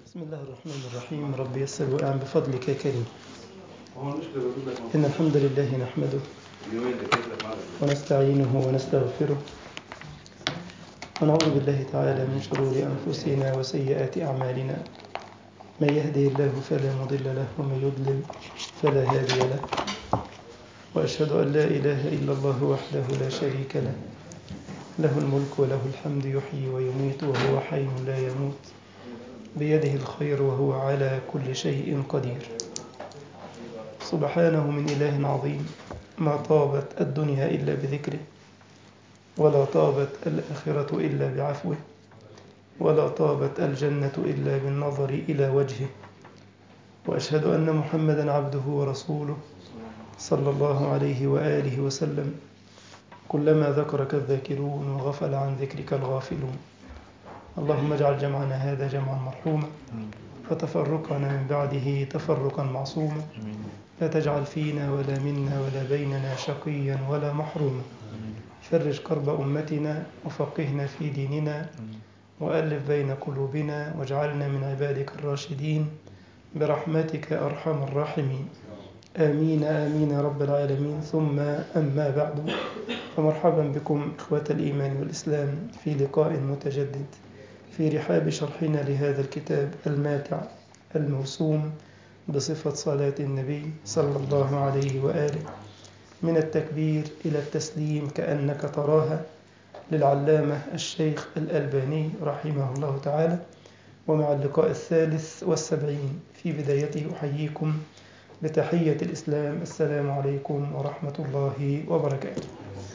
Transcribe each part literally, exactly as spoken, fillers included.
بسم الله الرحمن الرحيم. رب يسر وأعن بفضلك يا كريم. إن الحمد لله نحمده ونستعينه ونستغفره ونعوذ بالله تعالى من شرور أنفسنا وسيئات أعمالنا. من يهده الله فلا مضل له ومن يضلل فلا هادي له، وأشهد أن لا إله إلا الله وحده لا شريك له، له الملك وله الحمد يحيي ويميت وهو حي لا يموت، بيده الخير وهو على كل شيء قدير. سبحانه من إله عظيم، ما طابت الدنيا إلا بذكره، ولا طابت الآخرة إلا بعفوه، ولا طابت الجنة إلا بالنظر إلى وجهه. وأشهد أن محمدا عبده ورسوله صلى الله عليه وآله وسلم. كلما ذكرك الذاكرون وغفل عن ذكرك الغافلون. اللهم اجعل جمعنا هذا جمعا مرحوما، وتفرقنا من بعده تفرقا معصوما. لا تجعل فينا ولا منا ولا بيننا شقيا ولا محروما. فرج كرب أمتنا وفقهنا في ديننا، وألف بين قلوبنا، واجعلنا من عبادك الراشدين برحمتك أرحم الراحمين. آمين آمين يا رب العالمين. ثم أما بعد، فمرحبا بكم إخوة الإيمان والإسلام في لقاء متجدد في رحاب شرحنا لهذا الكتاب الماتع الموسوم بصفة صلاة النبي صلى الله عليه وآله، من التكبير إلى التسليم كأنك تراها، للعلامة الشيخ الألباني رحمه الله تعالى. ومع اللقاء الثالث والسبعين في بدايته أحييكم بتحية الإسلام. السلام عليكم ورحمة الله وبركاته.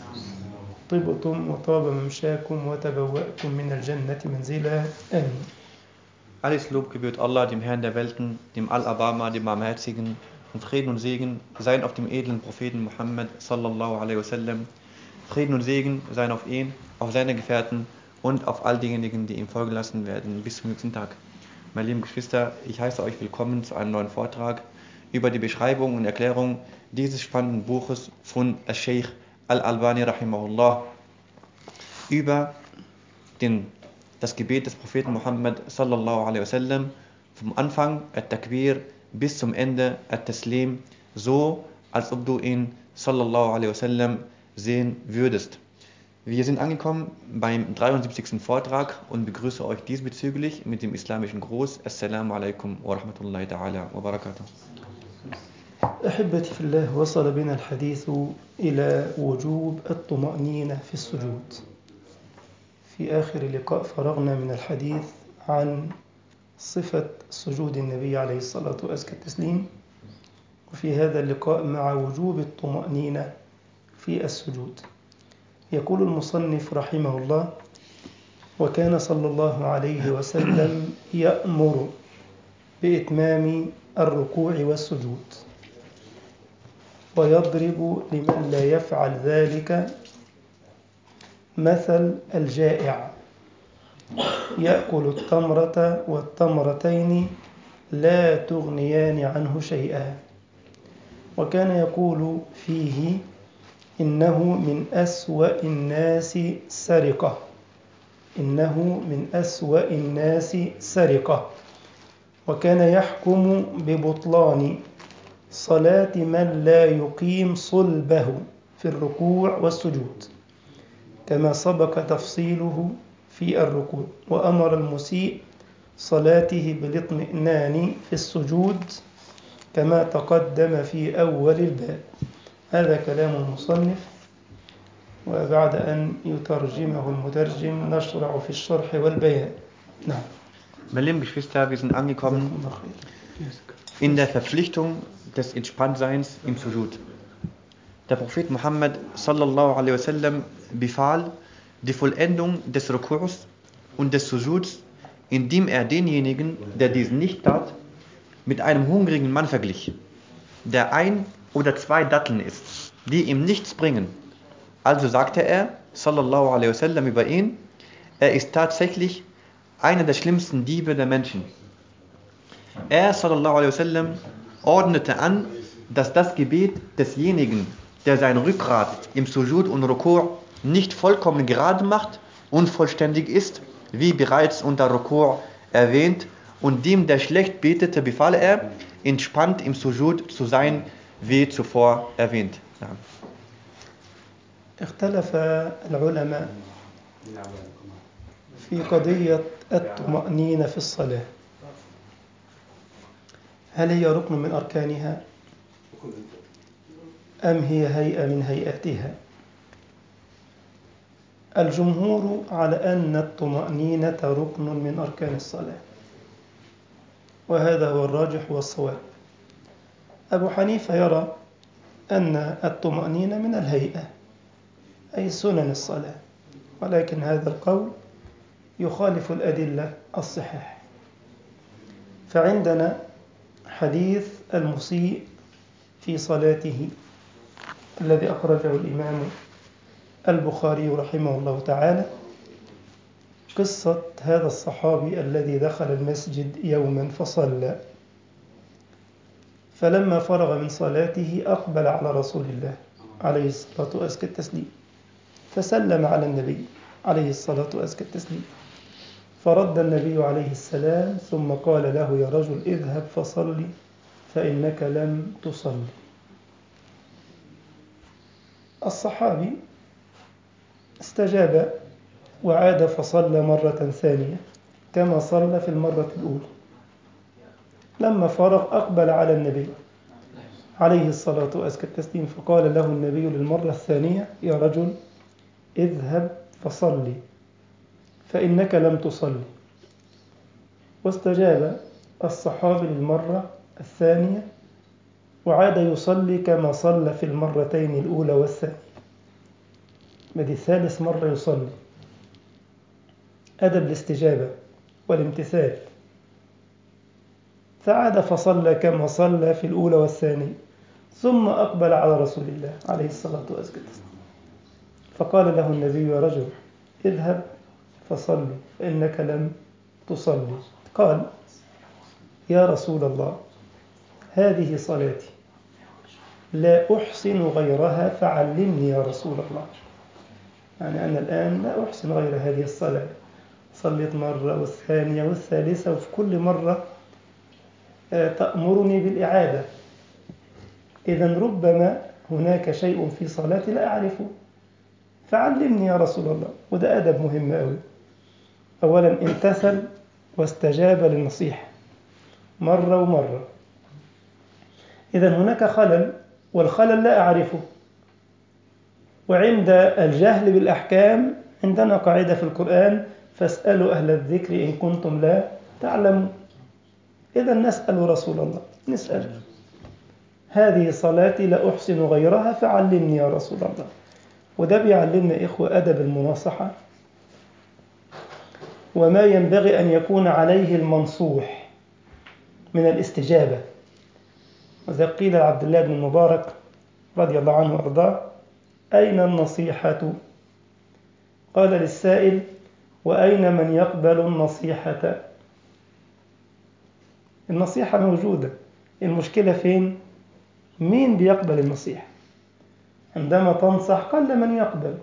طبتم وطاب ممشاكم وتبوأتم من الجنة منزلا. آمين. Alles Lob gebührt Allah, dem Herrn der Welten, dem Al-Abama, dem Barmherzigen, und Frieden und Segen seien auf dem edlen Propheten Muhammad sallallahu alaihi wasallam. Frieden und Segen seien auf ihn, auf seine Gefährten und auf all diejenigen, die ihm folgen lassen werden bis zum jüngsten Tag. Meine lieben Geschwister, ich heiße euch willkommen zu einem neuen Vortrag über die Beschreibung und Erklärung dieses spannenden Buches von Al-Sheikh Al-Albani rahimahullah über den, das Gebet des Propheten Muhammad sallallahu alaihi wasallam, vom Anfang At-Takbir bis zum Ende At-Taslim, so als ob du ihn sallallahu alaihi wasallam sehen würdest. Wir sind angekommen beim dreiundsiebzigsten Vortrag und begrüße euch diesbezüglich mit dem islamischen Gruß. Assalamu alaikum wa rahmatullahi ta'ala wa barakatuh. أحبتي في الله، وصل بنا الحديث إلى وجوب الطمأنينة في السجود. في آخر لقاء فرغنا من الحديث عن صفة سجود النبي عليه الصلاة وأزكى التسليم، وفي هذا اللقاء مع وجوب الطمأنينة في السجود. يقول المصنف رحمه الله: وكان صلى الله عليه وسلم يأمر بإتمام الركوع والسجود، ويضرب لمن لا يفعل ذلك مثل الجائع يأكل التمرة والتمرتين لا تغنيان عنه شيئا. وكان يقول فيه: إنه من أسوأ الناس سرقة، إنه من أسوأ الناس سرقة. وكان يحكم ببطلان صلاة من لا يقيم صلبه في الركوع والسجود، كما سبق تفصيله في الركوع. وأمر المسيء صلاته بالاطمئنان في السجود كما تقدم في أول الباب. هذا كلام المصنف، وبعد أن يترجمه المترجم نشرع في الشرح والبيان. نعم. Meine lieben Geschwister, wir sind angekommen in der Verpflichtung des Entspanntseins im Sujud. Der Prophet Muhammad sallallahu alaihi wasallam befahl die Vollendung des Rukus und des Sujuds, indem er denjenigen, der dies nicht tat, mit einem hungrigen Mann verglich, der ein oder zwei Datteln isst, die ihm nichts bringen. Also sagte er sallallahu alaihi wasallam über ihn: er ist tatsächlich einer der schlimmsten Diebe der Menschen. Er sallallahu alaihi wasallam ordnete an, dass das Gebet desjenigen, der sein Rückgrat im Sujud und Ruku' nicht vollkommen gerade macht und vollständig ist, wie bereits unter Ruku' erwähnt, und dem, der schlecht betete, befahl er, entspannt im Sujud zu sein, wie zuvor erwähnt. Ja. اختلف العلماء في قضية الطمأنينة في الصلاة، هل هي ركن من أركانها أم هي هيئة من هيئاتها؟ الجمهور على أن الطمأنينة ركن من أركان الصلاة، وهذا هو الراجح والصواب. أبو حنيفة يرى أن الطمأنينة من الهيئة أي سنن الصلاة، ولكن هذا القول يخالف الأدلة الصحيحة. فعندنا حديث المسيء في صلاته الذي أخرجه الإمام البخاري رحمه الله تعالى، قصة هذا الصحابي الذي دخل المسجد يوما فصلى، فلما فرغ من صلاته أقبل على رسول الله عليه الصلاة وأزكى التسليم، فسلم على النبي عليه الصلاة وأزكى التسليم، فرد النبي عليه السلام ثم قال له: يا رجل اذهب فصلي فإنك لم تصلي. الصحابي استجاب وعاد فصلى مرة ثانية كما صلى في المرة الأولى. لما فرغ أقبل على النبي عليه الصلاة وأزكى التسليم، فقال له النبي للمرة الثانية: يا رجل اذهب فصلي فإنك لم تصلي. واستجاب الصحابي للمرة الثانية وعاد يصلي كما صلى في المرتين الأولى والثانية، بدي ثالث مرة يصلي، أدب الاستجابة والامتثال، فعاد فصلى كما صلى في الأولى والثانية، ثم أقبل على رسول الله عليه الصلاة والسلام، فقال له النبي: يا رجل اذهب فصلي فإنك لم تصلي. قال: يا رسول الله، هذه صلاتي لا أحسن غيرها فعلمني يا رسول الله. يعني أنا الآن لا أحسن غير هذه الصلاة، صليت مرة والثانية والثالثة، وفي كل مرة تأمرني بالإعادة، إذن ربما هناك شيء في صلاتي لا أعرفه فعلمني يا رسول الله. وده أدب مهم أوي. أولا امتثل واستجاب للنصيحة مرة ومرة. إذن هناك خلل، والخلل لا أعرفه، وعند الجهل بالأحكام عندنا قاعدة في القرآن: فاسألوا أهل الذكر إن كنتم لا تعلمون. إذن نسأل رسول الله، نسأل: هذه صلاتي لا أحسن غيرها فعلمني يا رسول الله. وده بيعلمنا إخوة أدب المناصحة، وما ينبغي أن يكون عليه المنصوح من الاستجابة. وذا قيل لعبد الله بن المبارك رضي الله عنه وأرضاه: أين النصيحة؟ قال للسائل: وأين من يقبل النصيحة؟ النصيحة موجودة، المشكلة فين؟ مين بيقبل النصيحة؟ عندما تنصح قل من يقبل،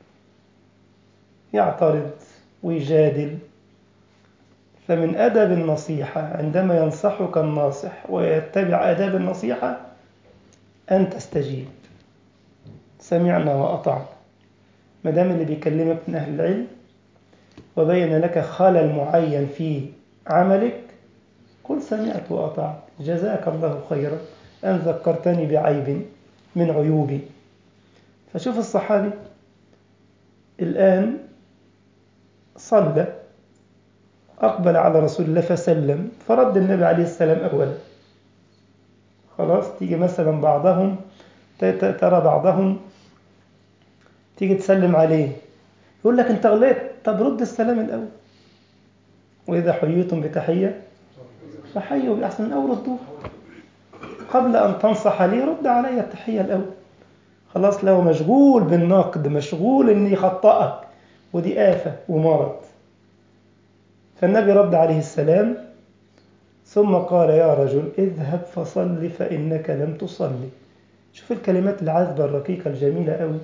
يعترض ويجادل. فمن أدب النصيحة عندما ينصحك الناصح ويتبع آداب النصيحة أن تستجيب: سمعنا وأطعنا. ما دام اللي بيكلمك من أهل العلم وبين لك خلل معين في عملك، قل سمعت وأطعت، جزاك الله خيرا أن ذكرتني بعيب من عيوبي. فشوف الصحابي الآن صلى، أقبل على رسول الله فسلم، فرد النبي عليه السلام أولا. خلاص، تيجي مثلا بعضهم ترى بعضهم تيجي تسلم عليه يقول لك أنت غلطت، طب رد السلام الأول. وإذا حييتم بتحية فحيوا بأحسن أو ردوه. قبل أن تنصح لي رد علي التحية الأول. خلاص، لو مشغول بالنقد، مشغول إن يخطئك، ودي آفة ومرض. فالنبي رد عليه السلام ثم قال: يا رجل اذهب فصل فإنك لم تصلي. شوف الكلمات العذبة الرقيقة الجميلة قوي.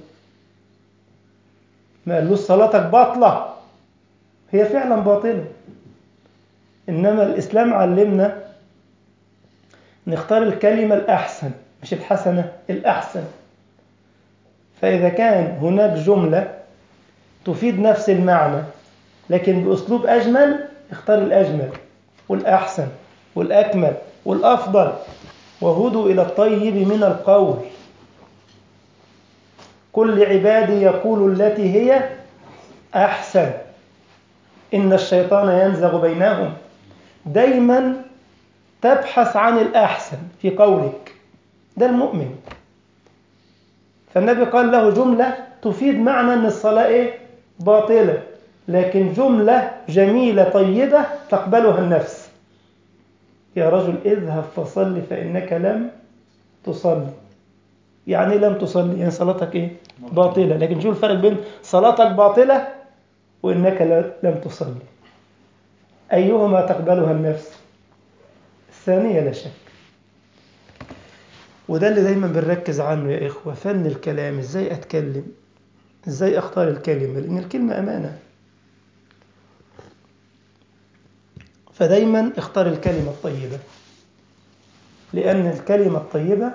ما قالوش صلاتك باطلة، هي فعلا باطلة، إنما الإسلام علمنا نختار الكلمة الأحسن، مش الحسنة، الأحسن. فإذا كان هناك جملة تفيد نفس المعنى لكن بأسلوب أجمل، اختار الأجمل والأحسن والأكمل والأفضل. وهدوا إلى الطيب من القول، كل عبادي يقول التي هي أحسن إن الشيطان ينزغ بينهم. دايما تبحث عن الأحسن في قولك، ده المؤمن. فالنبي قال له جملة تفيد معنى أن الصلاة إيه؟ باطلة، لكن جملة جميلة طيبة تقبلها النفس. يا رجل اذهب فصل فإنك لم تصلي. يعني لم تصلي، يعني صلاتك إيه؟ باطلة. لكن شو الفرق بين صلاتك باطلة وإنك لم تصلي؟ أيهما تقبلها النفس؟ الثانية لا شك. وده اللي دايما بنركز عنه يا إخوة، فن الكلام. إزاي أتكلم، إزاي أختار الكلمة، لأن الكلمة أمانة. فدايما اختار الكلمة الطيبة، لأن الكلمة الطيبة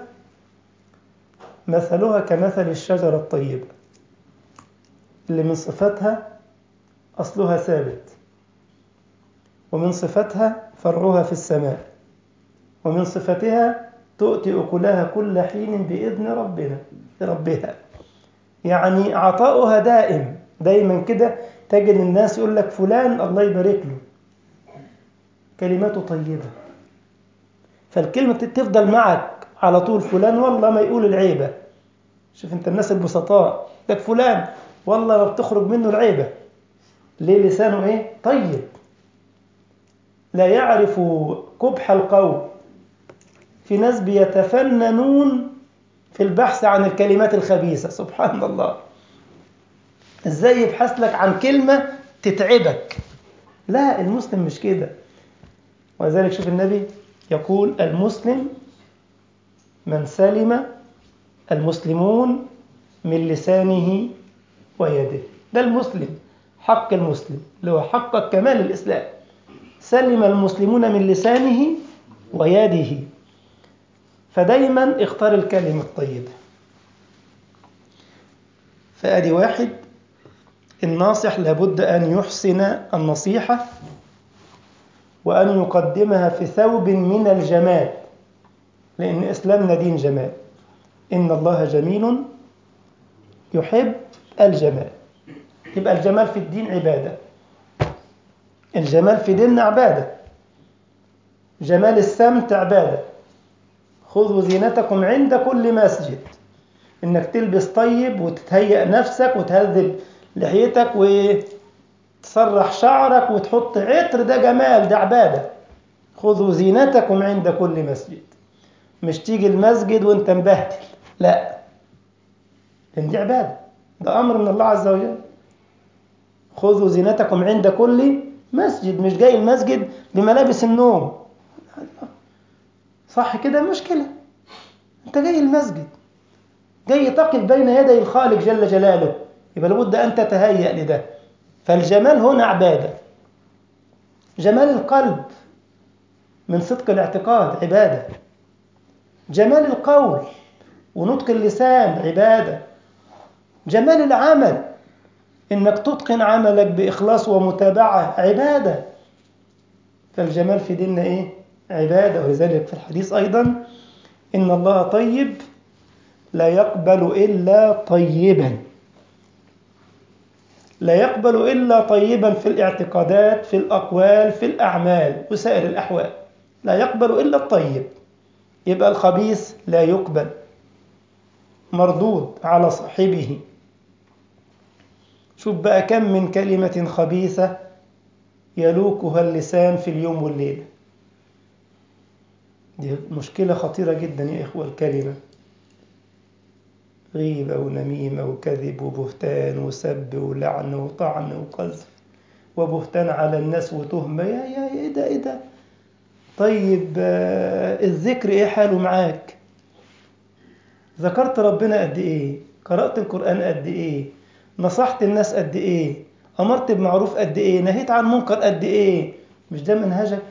مثلها كمثل الشجرة الطيبة اللي من صفتها أصلها ثابت، ومن صفتها فرعها في السماء، ومن صفتها تؤتي أكلها كل حين بإذن ربنا ربها. يعني عطاؤها دائم. دايما كده تجد الناس يقول لك فلان الله يبارك له، كلماته طيبة، فالكلمة تفضل معك على طول. فلان والله ما يقول العيبة. شوف انت الناس البسطاء، لك فلان والله ما بتخرج منه العيبة. ليه؟ لسانه ايه؟ طيب، لا يعرف قبح القول. في ناس بيتفننون في البحث عن الكلمات الخبيثة، سبحان الله. ازاي يبحث لك عن كلمة تتعبك؟ لا، المسلم مش كده. ولذلك شوف النبي يقول المسلم من سلم المسلمون من لسانه ويده. ده المسلم، حق المسلم اللي هو حق كمال الإسلام. سلم المسلمون من لسانه ويده. فدايما اختار الكلمة الطيبة. فأدي واحد، الناصح لابد أن يحسن النصيحة وأن يقدمها في ثوب من الجمال، لأن إسلامنا دين جمال. إن الله جميل يحب الجمال. يبقى الجمال في الدين عبادة. الجمال في ديننا عبادة. جمال السمت عبادة. خذوا زينتكم عند كل مسجد. إنك تلبس طيب وتتهيأ نفسك وتهذب لحيتك وتسرح شعرك وتحط عطر، ده جمال، ده عبادة. خذوا زينتكم عند كل مسجد. مش تيجي المسجد وانت مبهدل، لا، لأن دي عبادة، ده أمر من الله عز وجل. خذوا زينتكم عند كل مسجد. مش جاي المسجد بملابس النوم، صح كده؟ مشكلة. انت جاي المسجد، جاي تقف بين يدي الخالق جل جلاله، يبقى لابد أن تتهيأ لده. فالجمال هنا عبادة. جمال القلب من صدق الاعتقاد عبادة. جمال القول ونطق اللسان عبادة. جمال العمل إنك تتقن عملك بإخلاص ومتابعة عبادة. فالجمال في ديننا إيه؟ عبادة. ولذلك في الحديث أيضا إن الله طيب لا يقبل إلا طيبا. لا يقبل إلا طيبا في الاعتقادات، في الأقوال، في الأعمال وسائر الأحوال. لا يقبل إلا الطيب. يبقى الخبيث لا يقبل، مردود على صاحبه. شوف بقى كم من كلمة خبيثة يلوكها اللسان في اليوم والليلة. دي مشكلة خطيرة جدا يا إخوة. الكلمة غيبة ونميمة وكذب وبهتان وسب ولعن وطعن وقذف وبهتان على الناس وتهمة. يا يا إيه ده إيه ده؟ طيب آه الذكر إيه حاله معاك؟ ذكرت ربنا قد إيه؟ قرأت القرآن قد إيه؟ نصحت الناس قد إيه؟ أمرت بمعروف قد إيه؟ نهيت عن منكر قد إيه؟ مش ده منهجك؟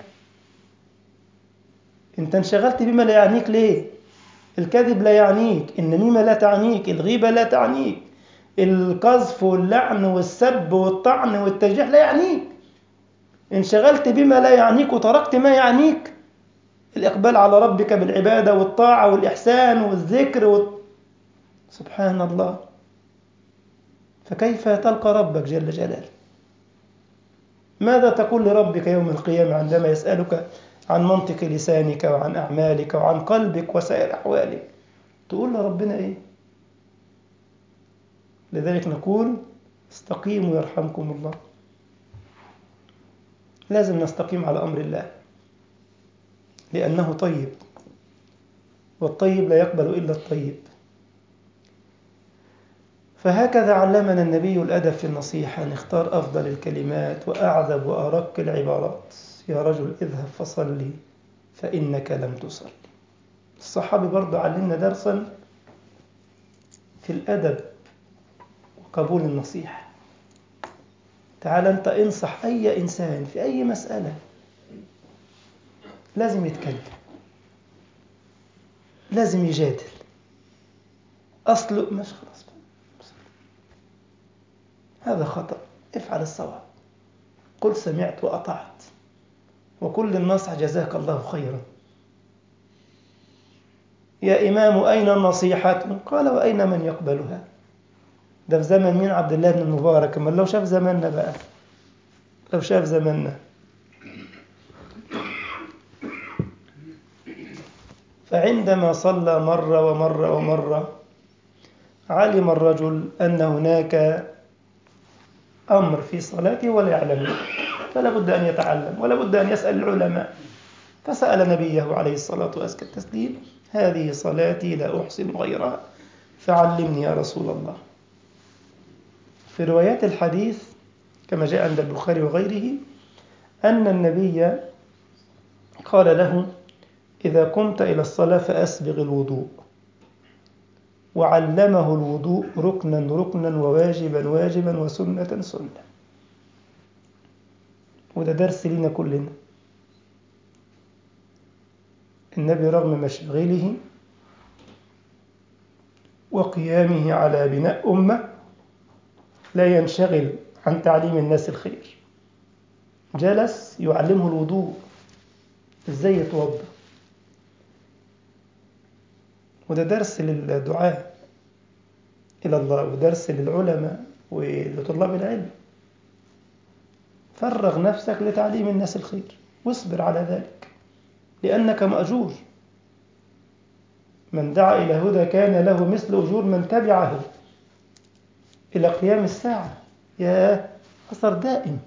انت انشغلت بما لا يعنيك ليه؟ الكذب لا يعنيك، النميمة لا تعنيك، الغيبة لا تعنيك، القذف واللعن والسب والطعن والتجريح لا يعنيك. انشغلت بما لا يعنيك وتركت ما يعنيك، الإقبال على ربك بالعبادة والطاعة والإحسان والذكر وال... سبحان الله. فكيف تلقى ربك جل جلاله؟ ماذا تقول لربك يوم القيامة عندما يسألك عن منطق لسانك وعن أعمالك وعن قلبك وسائر أحوالك؟ تقول لربنا إيه؟ لذلك نقول استقيموا يرحمكم الله. لازم نستقيم على أمر الله، لأنه طيب، والطيب لا يقبل إلا الطيب. فهكذا علمنا النبي الأدب في النصيحة، نختار أفضل الكلمات وأعذب وأرق العبارات. يا رجل اذهب فصلي فإنك لم تصلي. الصحابي برضه علمنا درسا في الأدب وقبول النصيحة. تعال أنت انصح أي إنسان في أي مسألة، لازم يتكلم، لازم يجادل، أصله مش خلاص هذا خطأ، افعل الصواب، قل سمعت وأطعت، وكل النصح جزاك الله خيرا. يا إمام أين النصيحة؟ قال وأين من يقبلها؟ ده في زمن مين؟ عبد الله بن المبارك. أما لو شاف زماننا بقى، لو شاف زماننا. فعندما صلى مرة ومرة ومرة علم الرجل أن هناك أمر في صلاته ولا يعلمه، فلا بد أن يتعلم ولا بد أن يسأل العلماء. فسأل نبيه عليه الصلاة وأزكى التسليم: هذه صلاتي لا أحسن غيرها فعلمني يا رسول الله. في روايات الحديث كما جاء عند البخاري وغيره أن النبي قال له: إذا قمت إلى الصلاة فأسبغ الوضوء، وعلمه الوضوء ركنا ركنا وواجبا واجبا وسنة سنة. وده درس لنا كلنا. النبي رغم مشغله وقيامه على بناء أمة لا ينشغل عن تعليم الناس الخير، جلس يعلمه الوضوء، ازاي يتوضا. وده درس للدعاء إلى الله ودرس للعلماء ولطلاب العلم. فرغ نفسك لتعليم الناس الخير واصبر على ذلك لأنك مأجور. من دعا إلى هدى كان له مثل أجور من تبعه إلى قيام الساعة. يا أثر دائم.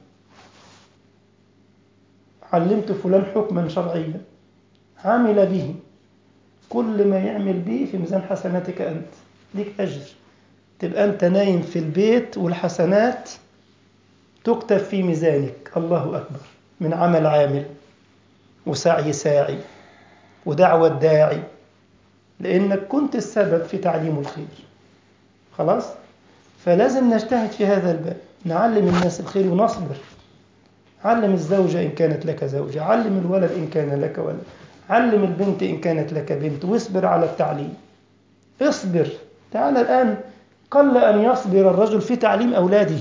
علمت فلان حكما شرعيا عمل به، كل ما يعمل به في ميزان حسناتك أنت، ليك أجر. تبقى أنت نايم في البيت والحسنات تكتب في ميزانك. الله أكبر. من عمل عامل وسعي ساعي ودعوة داعي، لأنك كنت السبب في تعليم الخير. خلاص؟ فلازم نجتهد في هذا الباب، نعلم الناس الخير ونصبر. علم الزوجة إن كانت لك زوجة، علم الولد إن كان لك ولد، علم البنت إن كانت لك بنت، واصبر على التعليم. اصبر. تعال الآن قل أن يصبر الرجل في تعليم أولاده.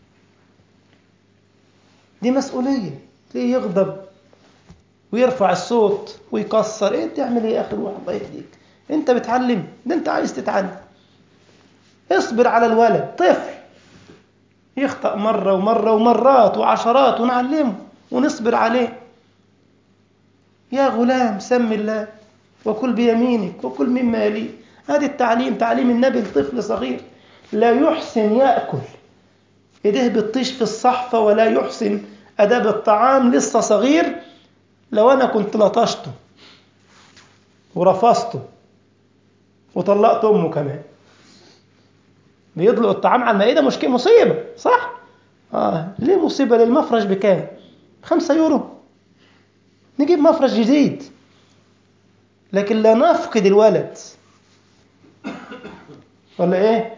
دي مسؤولية. ليه يغضب ويرفع الصوت ويكسر؟ إيه تعمل إيه يا أخي؟ الله يهديك، أنت بتعلم، ده أنت عايز تتعلم. اصبر على الولد، طفل يخطأ مرة ومرة ومرات وعشرات، ونعلمه ونصبر عليه. يا غلام سم الله وكل بيمينك وكل مما يليك. هذا التعليم، تعليم النبي لطفل صغير لا يحسن يأكل، يديه بتطيش في الصحفة ولا يحسن أداب الطعام، لسه صغير. لو أنا كنت لطشته ورفضته وطلقت أمه كمان، بيطلق الطعام على المائدة، مشكلة، مصيبة، صح؟ آه. ليه مصيبة؟ للمفرش بكام؟ خمسة يورو، نجيب مفرش جديد. لكن لا نفقد الولد. ولا إيه؟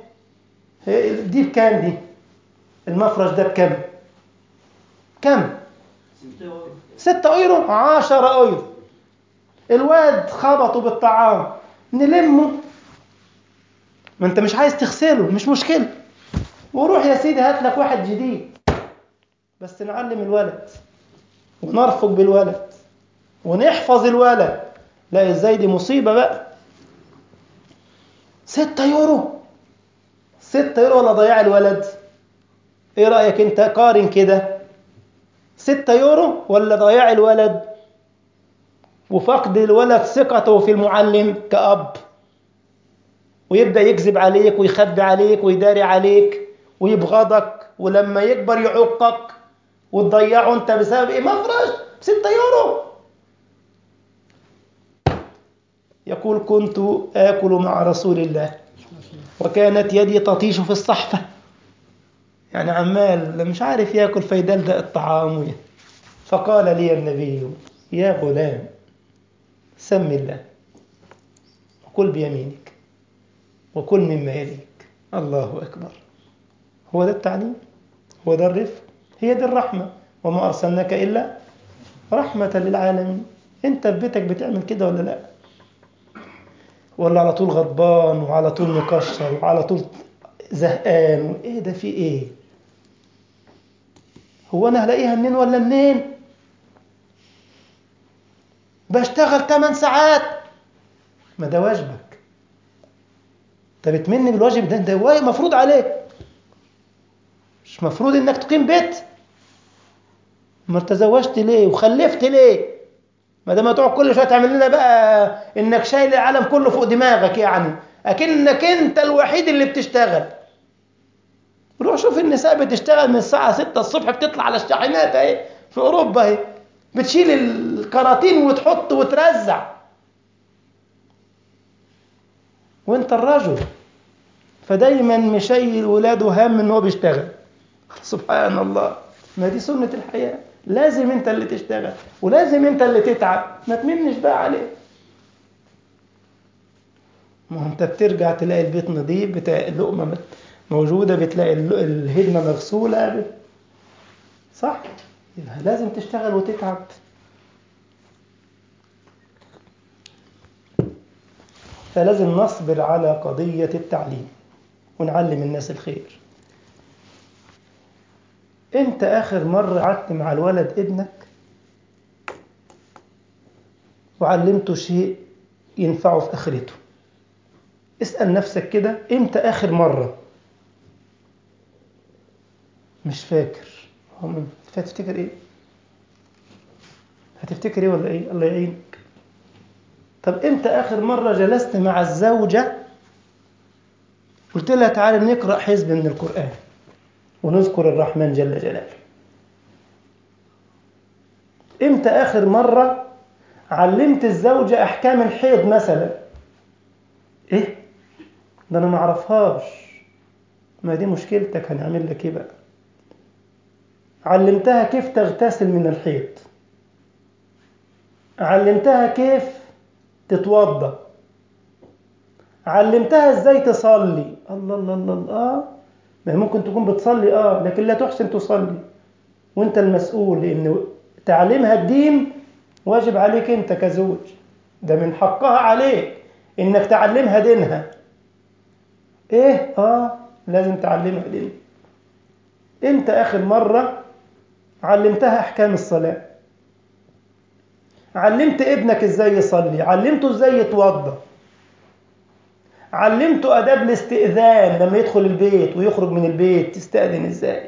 دي بكام دي؟ المفرش ده بكام؟ كم؟ ستة ايرو، عشرة ايرو. الواد خبطوا بالطعام، نلمه، ما انت مش عايز تغسله، مش مشكلة، وروح يا سيدي هات لك واحد جديد، بس نعلم الولد ونرفق بالولد ونحفظ الولد. لا ازاي، دي مصيبة بقى. ستة يورو، ستة يورو ولا ضياع الولد؟ ايه رأيك انت؟ قارن كده، ستة يورو ولا ضياع الولد وفقد الولد ثقته في المعلم كأب، ويبدأ يكذب عليك ويخبي عليك ويداري عليك ويبغضك، ولما يكبر يعقك وتضيعه انت بسبب ايه؟ مفرش ستة يورو. يقول كنت آكل مع رسول الله وكانت يدي تطيش في الصحفة، يعني عمال مش عارف ياكل فيدلدق الطعام. فقال لي النبي يا غلام سم الله وكل بيمينك وكل مما يليك. الله أكبر. هو ده التعليم، هو ده الرفق، هي دي الرحمة. وما أرسلناك إلا رحمة للعالمين. أنت في بيتك بتعمل كده ولا لا؟ ولا على طول غضبان وعلى طول مكشر وعلى طول زهقان؟ ايه ده، في ايه؟ هو انا هلاقيها منين ولا منين؟ بشتغل ثمان ساعات. ما ده واجبك. انت بتمن بالواجب ده، ده مفروض عليك، مش مفروض انك تقيم بيت. ما تزوجت ليه وخلفت ليه؟ ما دام تقعد كل شويه تعمل لنا بقى انك شايل العالم كله فوق دماغك، يعني اكنك انت الوحيد اللي بتشتغل. روح شوف النساء بتشتغل من الساعه ستة الصبح، بتطلع على الشاحنات اهي في اوروبا اهي، بتشيل الكراتين وتحط وترزع، وانت الرجل فدايما مشيل ولاده هم ان هو بيشتغل. سبحان الله. ما دي سنة الحياة، لازم انت اللي تشتغل ولازم انت اللي تتعب، ما تمنش بقى عليه. ما انت بترجع تلاقي البيت نظيف، بتلاقي اللقمة موجودة، بتلاقي الهدمة مغسولة، صح؟ يبقى لازم تشتغل وتتعب. فلازم نصبر على قضية التعليم ونعلم الناس الخير. انت اخر مرة قعدت مع الولد ابنك وعلمته شيء ينفعه في اخرته؟ اسأل نفسك كده، امتى اخر مرة؟ مش فاكر. هتفتكر ايه؟ هتفتكر ايه ولا ايه؟ الله يعينك. طب امتى اخر مرة جلست مع الزوجة قلت لها تعالى نقرأ حزب من القرآن ونذكر الرحمن جل جلاله؟ امتى اخر مرة علمت الزوجة احكام الحيض مثلا؟ ايه ده انا ما اعرفهاش. ما دي مشكلتك، هنعمل لك ايه بقى؟ علمتها كيف تغتسل من الحيض، علمتها كيف تتوضا، علمتها ازاي تصلي. الله الله الله الله. ما ممكن تكون بتصلي اه لكن لا تحسن تصلي، وانت المسؤول، لان تعليمها الدين واجب عليك انت كزوج، ده من حقها عليك انك تعلمها دينها. ايه اه لازم تعلمها دينها. انت اخر مرة علمتها احكام الصلاة؟ علمت ابنك ازاي يصلي؟ علمته ازاي يتوضا؟ علمته اداب الاستئذان لما يدخل البيت ويخرج من البيت تستأذن ازاي؟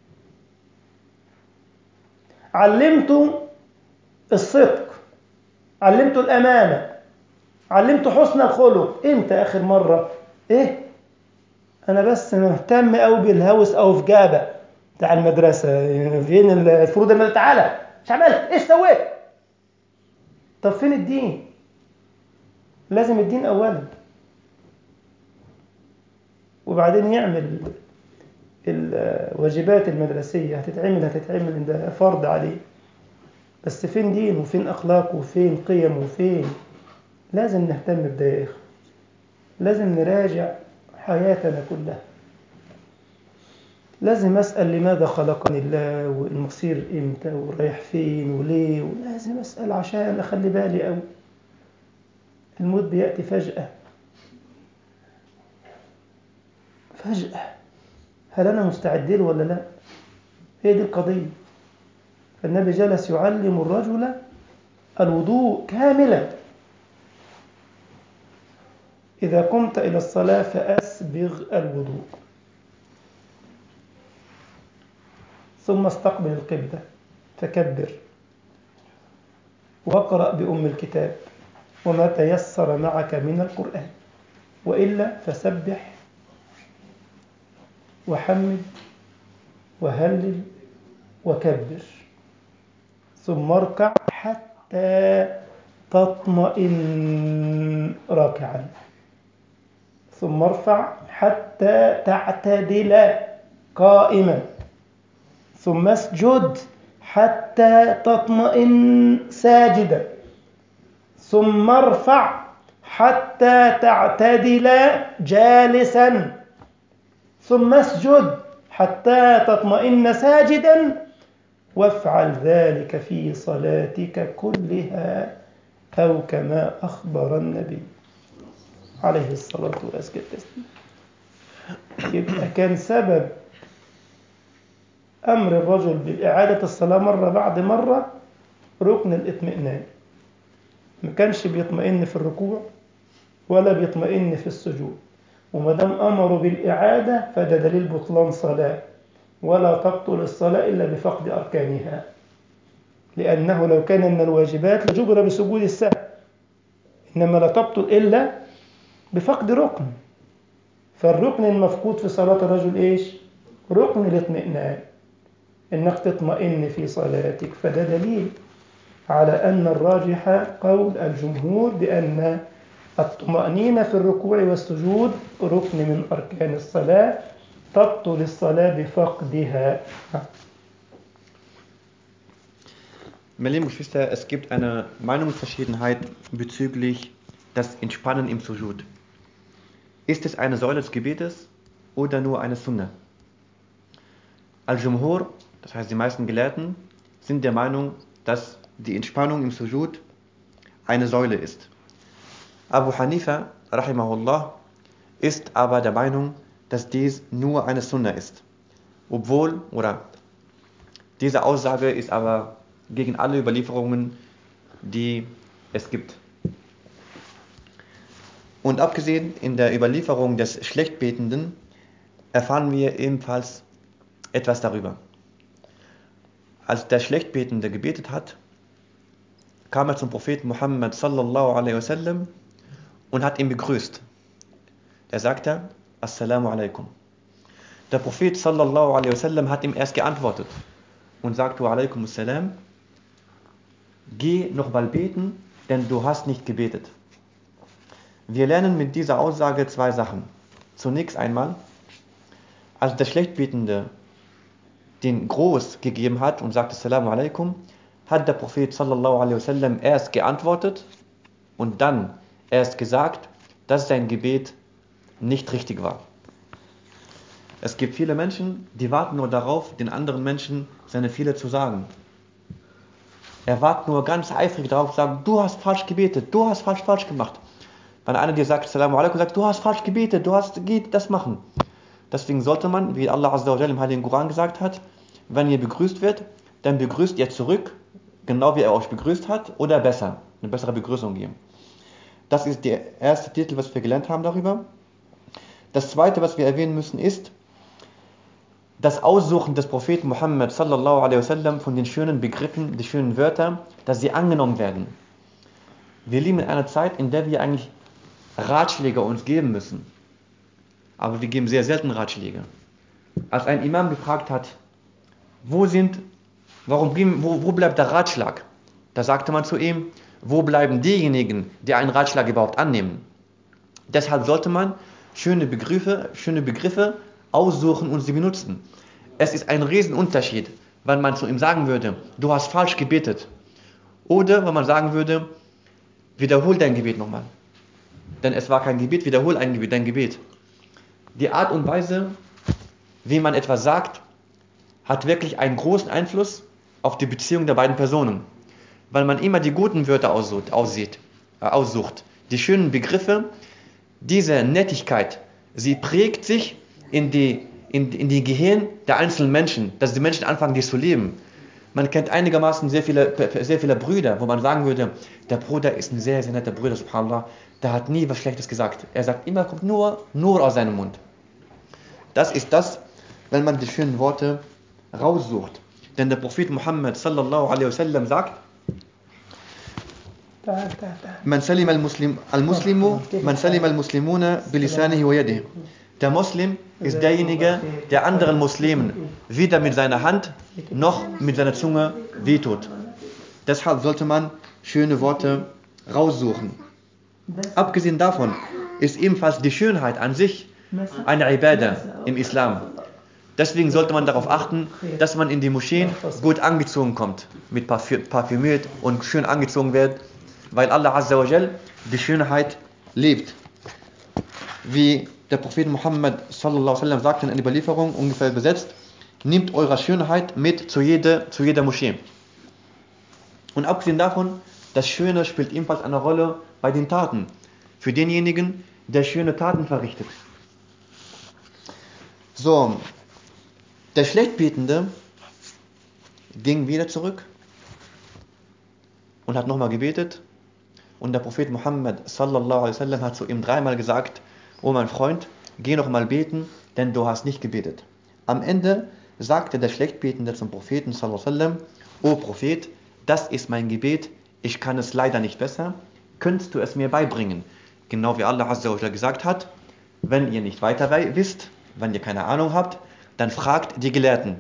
علمته الصدق، علمته الامانة، علمته حسن الخلق. امتى اخر مرة؟ ايه انا بس مهتم قوي بالهوس او في جابه بتاع المدرسه، فين الفروض المدرسه؟ تعالى مش عملت ايش سويت؟ طب فين الدين؟ لازم الدين اولا، وبعدين يعمل الواجبات المدرسيه. هتتعمل هتتعمل ده فرض عليه، بس فين دين وفين اخلاق وفين قيم وفين؟ لازم نهتم بده يا اخي، لازم نراجع حياتنا كلها. لازم أسأل لماذا خلقني الله والمصير إمتى ورايح فين وليه، ولازم أسأل عشان أخلي بالي أوي. الموت بيأتي فجأة فجأة، هل أنا مستعد له ولا لا؟ هي دي القضية. فالنبي جلس يعلم الرجل الوضوء كاملا. إذا قمت إلى الصلاة فأسبغ الوضوء، ثم استقبل القبلة فكبر، واقرأ بأم الكتاب وما تيسر معك من القرآن، وإلا فسبح وحمد وهلل وكبر، ثم اركع حتى تطمئن راكعا، ثم ارفع حتى تعتدل قائما، ثم اسجد حتى تطمئن ساجدا، ثم ارفع حتى تعتدل جالسا، ثم اسجد حتى تطمئن ساجدا، وافعل ذلك في صلاتك كلها أو كما أخبر النبي عليه الصلاة والسلام. يبقى كان سبب أمر الرجل بالإعادة الصلاة مرة بعد مرة ركن الاطمئنان. ما كانش بيطمئن في الركوع ولا بيطمئن في السجود، وما دام أمروا بالإعادة فده دليل بطلان صلاة، ولا تبطل الصلاة إلا بفقد أركانها، لأنه لو كان من الواجبات لجبر بسجود السهو، إنما لا تبطل إلا بفقد ركن. فالركن المفقود في صلاة الرجل إيش؟ ركن الاطمئنان، إنك تطمئن في صلاتك. فده دليل على أن الراجح قول الجمهور بأن الطمأنينة في الركوع والسجود ركن من أركان الصلاة، تبطل الصلاة بفقدها. Meine lieben Geschwister, es gibt eine Meinungsverschiedenheit bezüglich das Entspannen im Sujud. Ist es eine Säule des Gebetes oder nur eine Sunna? Al-Jumhur, das heißt die meisten Gelehrten, sind der Meinung, dass die Entspannung im Sujud eine Säule ist. Abu Hanifa, rahimahullah, ist aber der Meinung, dass dies nur eine Sunna ist. Obwohl, oder diese Aussage ist aber gegen alle Überlieferungen, die es gibt. Und abgesehen in der Überlieferung des Schlechtbetenden erfahren wir ebenfalls etwas darüber. Als der Schlechtbetende gebetet hat, kam er zum Propheten Muhammad sallallahu alaihi wasallam und hat ihn begrüßt. Er sagte, Assalamu alaikum. Der Prophet sallallahu alaihi wasallam hat ihm erst geantwortet und sagte, wa alaikum assalam, geh nochmal beten, denn du hast nicht gebetet. Wir lernen mit dieser Aussage zwei Sachen. Zunächst einmal, als der Schlechtbetende den Gruß gegeben hat und sagte Assalamu alaikum, hat der Prophet sallallahu alaihi wasallam erst geantwortet und dann erst gesagt, dass sein Gebet nicht richtig war. Es gibt viele Menschen, die warten nur darauf, den anderen Menschen seine Fehler zu sagen. Er wartet nur ganz eifrig darauf zu sagen, du hast falsch gebetet, du hast falsch falsch gemacht. Wenn einer dir sagt, Assalamu alaikum, sagt, du hast falsch gebetet, du hast geht das machen. Deswegen sollte man, wie Allah Azza wa Jalla im Heiligen Koran gesagt hat, wenn ihr begrüßt wird, dann begrüßt ihr zurück, genau wie er euch begrüßt hat, oder besser, eine bessere Begrüßung geben. Das ist der erste Titel, was wir gelernt haben darüber. Das zweite, was wir erwähnen müssen, ist das Aussuchen des Propheten Muhammad sallallahu alaihi wasallam von den schönen Begriffen, die schönen Wörter, dass sie angenommen werden. Wir leben in einer Zeit, in der wir eigentlich Ratschläge uns geben müssen. Aber wir geben sehr selten Ratschläge. Als ein Imam gefragt hat, wo sind, warum geben, wo, wo bleibt der Ratschlag? Da sagte man zu ihm, wo bleiben diejenigen, die einen Ratschlag überhaupt annehmen? Deshalb sollte man schöne Begriffe, schöne Begriffe aussuchen und sie benutzen. Es ist ein Riesenunterschied, wenn man zu ihm sagen würde, du hast falsch gebetet. Oder wenn man sagen würde, wiederhol dein Gebet nochmal. Denn es war kein Gebet, wiederhol ein Gebet, dein Gebet. Die Art und Weise, wie man etwas sagt, hat wirklich einen großen Einfluss auf die Beziehung der beiden Personen. Weil man immer die guten Wörter aussucht, aussieht, äh, aussucht. Die schönen Begriffe, diese Nettigkeit, sie prägt sich in die, in, in die Gehirn der einzelnen Menschen, dass die Menschen anfangen, dies zu leben. Man kennt einigermaßen sehr viele, sehr viele Brüder, wo man sagen würde, der Bruder ist ein sehr, sehr netter Bruder, subhanallah, der hat nie was Schlechtes gesagt. Er sagt immer, kommt nur, nur aus seinem Mund. Das ist das, wenn man die schönen Worte raussucht. Denn der Prophet Muhammad sallallahu alaihi wasallam sagt, Man salim al-Muslim, al-Muslimu, man salim al-Muslimuna bilisanihi wa yadihi. Der Muslim ist derjenige, der anderen Muslimen weder mit seiner Hand noch mit seiner Zunge wehtut. Deshalb sollte man schöne Worte raussuchen. Abgesehen davon ist ebenfalls die Schönheit an sich eine Ibadah im Islam. Deswegen sollte man darauf achten, dass man in die Moscheen gut angezogen kommt, mit parfümiert und schön angezogen wird, weil Allah Azza wa Jal die Schönheit lebt. Wie der Prophet Muhammad sallallahu alaihi wasallam sagt in einer Überlieferung, ungefähr übersetzt, nehmt eure Schönheit mit zu jeder, zu jeder Moschee. Und abgesehen davon, das Schöne spielt ebenfalls eine Rolle bei den Taten. Für denjenigen, der schöne Taten verrichtet. So, der Schlechtbetende ging wieder zurück und hat nochmal gebetet. Und der Prophet Muhammad sallallahu alaihi wasallam hat zu ihm dreimal gesagt, oh mein Freund, geh nochmal beten, denn du hast nicht gebetet. Am Ende sagte der Schlechtbetende zum Propheten sallallahu alaihi wasallam, o Prophet, das ist mein Gebet, ich kann es leider nicht besser, könntest du es mir beibringen? Genau wie Allah Azza wa Jalla gesagt hat, wenn ihr nicht weiter wisst, wenn ihr keine Ahnung habt, dann fragt die Gelehrten.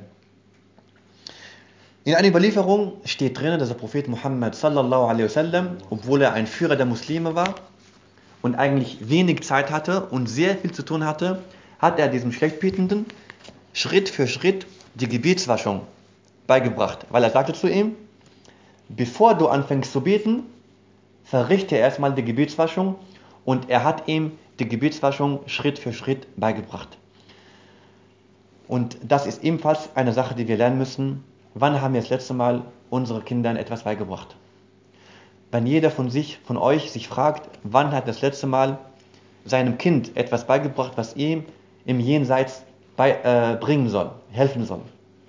In einer Überlieferung steht drin, dass der Prophet Muhammad sallallahu alaihi wasallam, obwohl er ein Führer der Muslime war und eigentlich wenig Zeit hatte und sehr viel zu tun hatte, hat er diesem Schlechtbetenden Schritt für Schritt die Gebetswaschung beigebracht. Weil er sagte zu ihm, bevor du anfängst zu beten, verrichte erstmal die Gebetswaschung, und er hat ihm die Gebetswaschung Schritt für Schritt beigebracht. Und das ist ebenfalls eine Sache, die wir lernen müssen. Wann haben wir das letzte Mal unseren Kindern etwas beigebracht? Wenn jeder von sich, von euch sich fragt, wann hat das letzte Mal seinem Kind etwas beigebracht, was ihm im Jenseits bei, äh, bringen soll, helfen soll.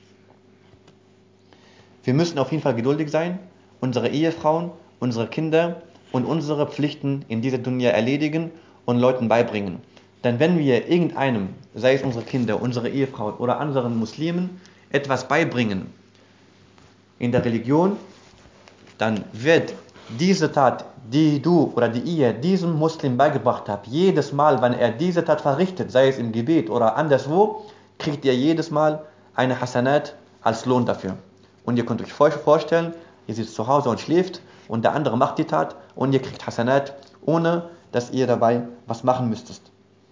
Wir müssen auf jeden Fall geduldig sein, unsere Ehefrauen, unsere Kinder und unsere Pflichten in dieser Dunya erledigen und Leuten beibringen. Denn wenn wir irgendeinem, sei es unsere Kinder, unsere Ehefrauen oder anderen Muslimen, etwas beibringen in der Religion, dann wird diese Tat, die du oder die ihr diesem Muslim beigebracht habt, jedes Mal, wenn er diese Tat verrichtet, sei es im Gebet oder anderswo, kriegt ihr jedes Mal eine Hasanat als Lohn dafür. Und ihr könnt euch vorstellen, ihr sitzt zu Hause und schläft und der andere macht die Tat und ihr kriegt Hasanat, ohne dass ihr dabei was machen müsstest.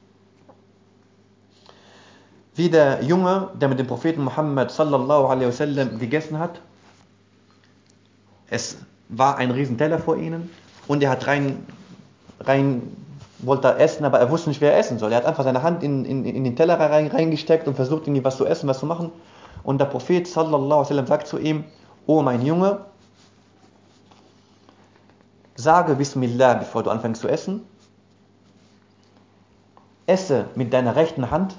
Wie der Junge, der mit dem Propheten Muhammad sallallahu alaihi wasallam gegessen hat, es war ein Riesenteller vor ihnen und er hat rein, rein wollte essen, aber er wusste nicht, wer er essen soll. Er hat einfach seine Hand in, in, in den Teller rein, reingesteckt und versucht, irgendwie was zu essen, was zu machen. Und der Prophet sallallahu alaihi wasallam sagt zu ihm, oh mein Junge, sage Bismillah, bevor du anfängst zu essen. Esse mit deiner rechten Hand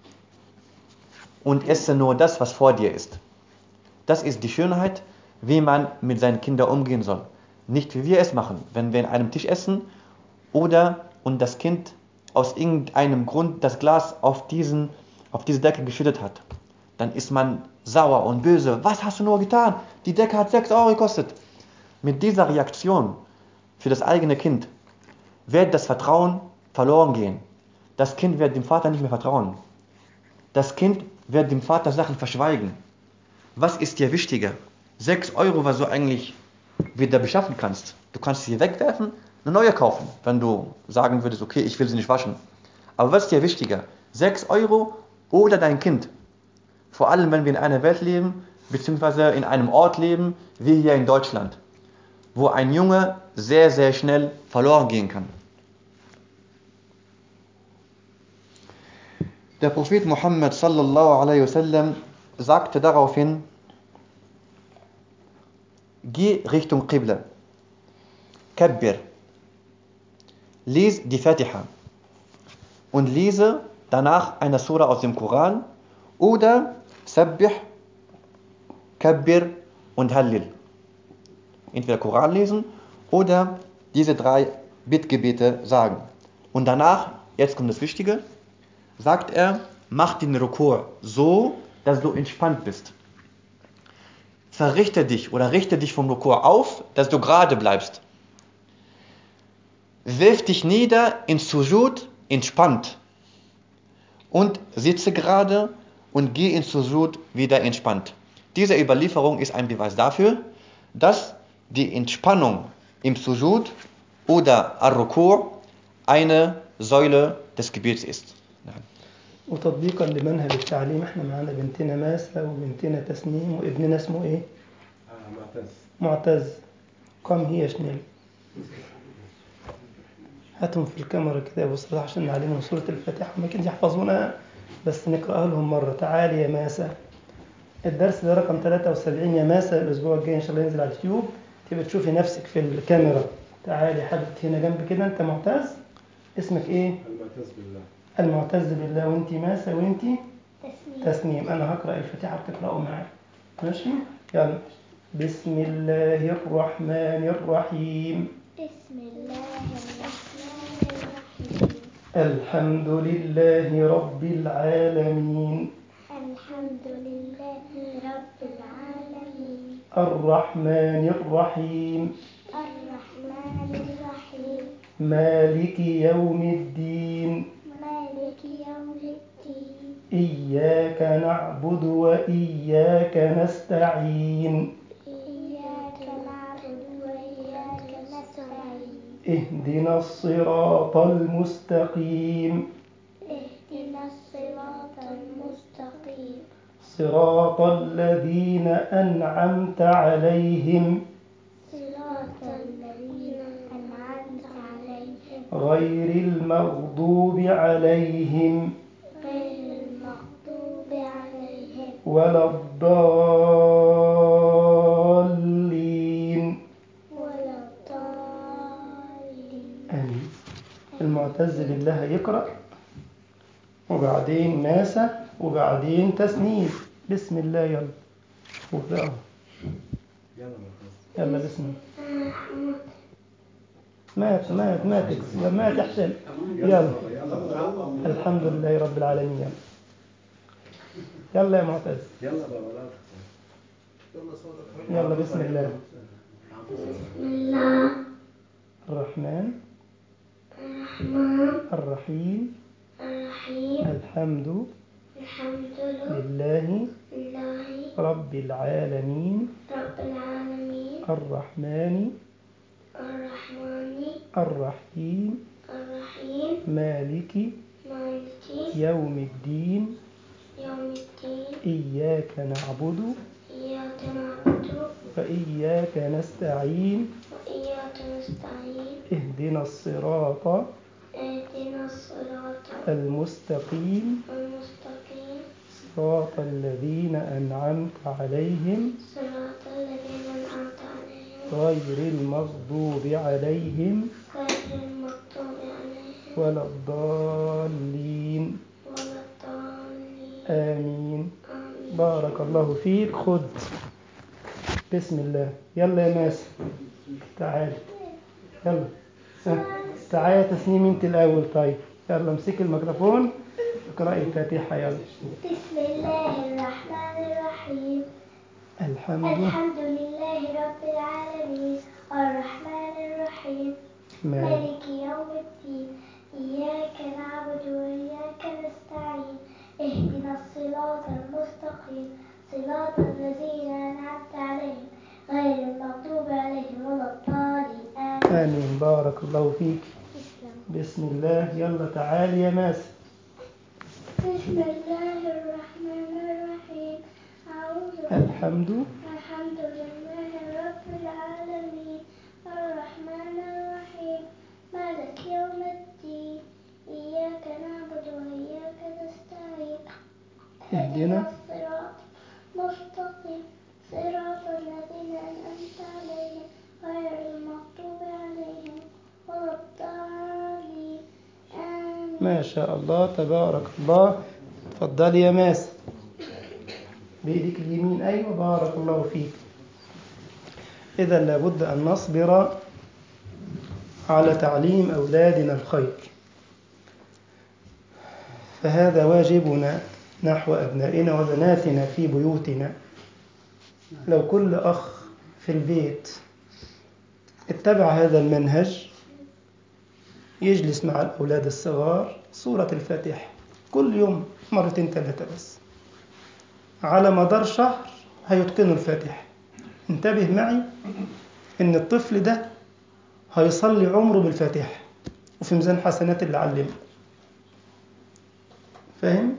und esse nur das, was vor dir ist. Das ist die Schönheit, wie man mit seinen Kindern umgehen soll. Nicht wie wir es machen, wenn wir in einem Tisch essen oder und das Kind aus irgendeinem Grund das Glas auf, diesen, auf diese Decke geschüttet hat. Dann ist man sauer und böse. Was hast du nur getan? Die Decke hat sechs Euro gekostet. Mit dieser Reaktion für das eigene Kind wird das Vertrauen verloren gehen. Das Kind wird dem Vater nicht mehr vertrauen. Das Kind wird dem Vater Sachen verschweigen. Was ist dir wichtiger? sechs Euro, was du eigentlich wieder beschaffen kannst. Du kannst sie wegwerfen, eine neue kaufen, wenn du sagen würdest, okay, ich will sie nicht waschen. Aber was ist dir wichtiger? sechs Euro oder dein Kind? Vor allem, wenn wir in einer Welt leben, beziehungsweise in einem Ort leben, wie hier in Deutschland, wo ein Junge sehr, sehr schnell verloren gehen kann. Der Prophet Muhammad sallallahu alaihi wasallam sagte daraufhin, geh Richtung Qibla, Kabbir, lies die Fatiha und lese danach eine Sura aus dem Koran oder Sabbih, Kabbir und Hallil. Entweder Koran lesen oder diese drei Bittgebete sagen. Und danach, jetzt kommt das Wichtige, sagt er, mach den Rukur so, dass du entspannt bist. Verrichte dich oder richte dich vom Rukur auf, dass du gerade bleibst. Wirf dich nieder in Sujud entspannt und sitze gerade und geh in Sujud wieder entspannt. Diese Überlieferung ist ein Beweis dafür, dass die Entspannung im Sujud oder Ar-Rukur eine Säule des Gebets ist. وتطبيقا لمنهج التعليم احنا معانا بنتنا ماسة وبنتنا تسنيم وابننا اسمه ايه؟ آه، معتز. معتز. قام هي شنيل هاتهم في الكاميرا كده يا ابو صلاح عشان نعلمهم سورة الفاتحة ما كانش يحفظونها بس نقرأها لهم مرة. تعالي يا ماسة. الدرس ده رقم ثلاثة وسبعين يا ماسة. الأسبوع الجاي إن شاء الله ينزل على اليوتيوب تبقى تشوفي نفسك في الكاميرا. تعالي حبيبتي هنا جنب كده. أنت معتز اسمك إيه؟ المعتز بالله. المعتز بالله. وأنتي ماسة وأنتي تسنيم. تسنيم. أنا هقرأ الفاتحة بتقرأوا معايا ماشي؟ يلا. بسم الله الرحمن الرحيم. بسم الله الرحمن الرحيم. الحمد لله رب العالمين. الحمد لله رب العالمين. الرحمن الرحيم. الرحمن الرحيم. مالك يوم الدين. مالك يوم الدين. إياك نعبد وإياك نستعين. إياك نعبد وإياك نستعين. اهدنا الصراط المستقيم. اهدنا الصراط المستقيم. صراط الذين أنعمت عليهم صراط الذين أنعمت عليهم غير المغضوب عليهم غير المغضوب عليهم ولا الضالين. ولا الضالين. آمين. المعتز بالله يقرأ وبعدين ماسة وبعدين تسنيم. بسم الله. يلا وقرأه. يلا معتز. يلا بسم الله. مات مات مات يا مات أحسن. يلا. يلا الحمد لله رب العالمين. يلا يلا يا معتز. يلا بابا لا تخسر. يلا بسم الله. بسم الله الرحمن الرحمن الرحيم. الرحيم. الحمد الحمد لله لله رب العالمين. رب العالمين. الرحمن الرحمن الرحيم. الرحيم. مالك مالك يوم الدين. يوم الدين. إياك نعبد إياك نعبد وإياك نستعين. وإياك نستعين. اهدنا الصراط اهدنا الصراط المستقيم. المستقيم. صراط الذين أنعمت عليهم صراط الذين أنعمت عليهم غير المغضوب عليهم غير المغضوب عليهم ولا الضالين. ولا الضالين. آمين. آمين. بارك الله فيك. خذ. بسم الله. يلا يا ماس تعال. يلا ها. تعال يا تسنيم انت الأول. طيب يلا امسك الميكروفون اقرأي الفاتحة. يلا. بسم الله الرحمن الرحيم. الحمد الحمد لله رب العالمين. الرحمن الرحيم. مالك مالك يوم الدين. إياك نعبد وإياك نستعين. اهدنا الصراط المستقيم. صراط الذين أنعمت عليهم غير المغضوب عليهم ولا الضالين. آمين. آمين. بارك الله فيك. تسلم. بسم الله. يلا تعال يا ماس. بسم الله الرحمن الرحيم. أعوذ الحمد الحمد لله رب العالمين. الرحمن الرحيم. مالك يوم الدين. إياك نعبد وإياك نستعين. اهدنا الصراط مستقيم صراط الذين أنعمت عليهم غير المغضوب عليهم ولا الضالين آمين. ما شاء الله تبارك الله. تفضلي يا ماس بإيديك اليمين. أيوة بارك الله فيك. إذا لابد أن نصبر على تعليم أولادنا الخير، فهذا واجبنا نحو أبنائنا وبناتنا في بيوتنا. لو كل أخ في البيت اتبع هذا المنهج، يجلس مع الأولاد الصغار سورة الفاتحة كل يوم مرتين ثلاثة بس، على مدار شهر هيتقنوا الفاتحة. انتبه معي إن الطفل ده هيصلي عمره بالفاتحة وفي ميزان حسنات اللي علمه. فاهم؟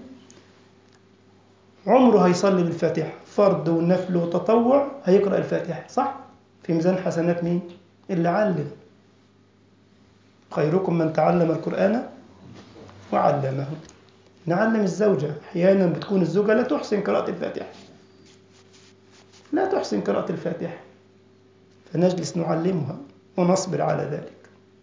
عمره هيصلي بالفاتحة، فرض والنفل وتطوع هيقرأ الفاتحة، صح؟ في ميزان حسنات مين؟ اللي علم. خيركم من تعلم القرآن وعلمه. نعلم الزوجة، أحيانا بتكون الزوجة لا تحسن قراءة الفاتحة، لا تحسن قراءة الفاتحة، فنجلس نعلمها ونصبر على ذلك.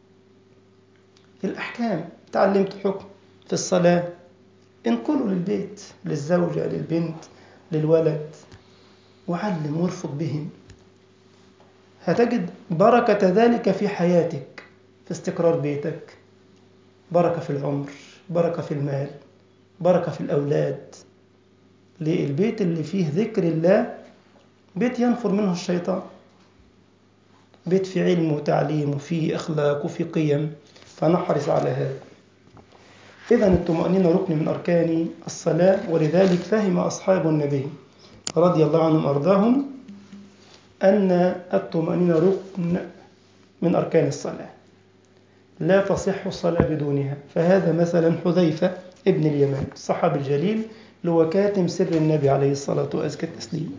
الأحكام، تعلمت حكم في الصلاة، انقله للبيت، للزوجة، للبنت، للولد، وعلم وارفق بهم. هتجد بركة ذلك في حياتك، في استقرار بيتك، بركة في العمر، بركة في المال، بركة في الأولاد. للبيت اللي فيه ذكر الله بيت ينفر منه الشيطان، بيت في علم وتعليم وفيه أخلاق وفيه قيم، فنحرص على هذا. إذن الطمأنينة ركن من أركان الصلاة، ولذلك فهم أصحاب النبي رضي الله عنهم وأرضاهم أن الطمأنينة ركن من أركان الصلاة، لا تصح الصلاة بدونها. فهذا مثلا حذيفة ابن اليمان الصحابي الجليل اللي هو كاتم سر النبي عليه الصلاة وأزكى التسليم،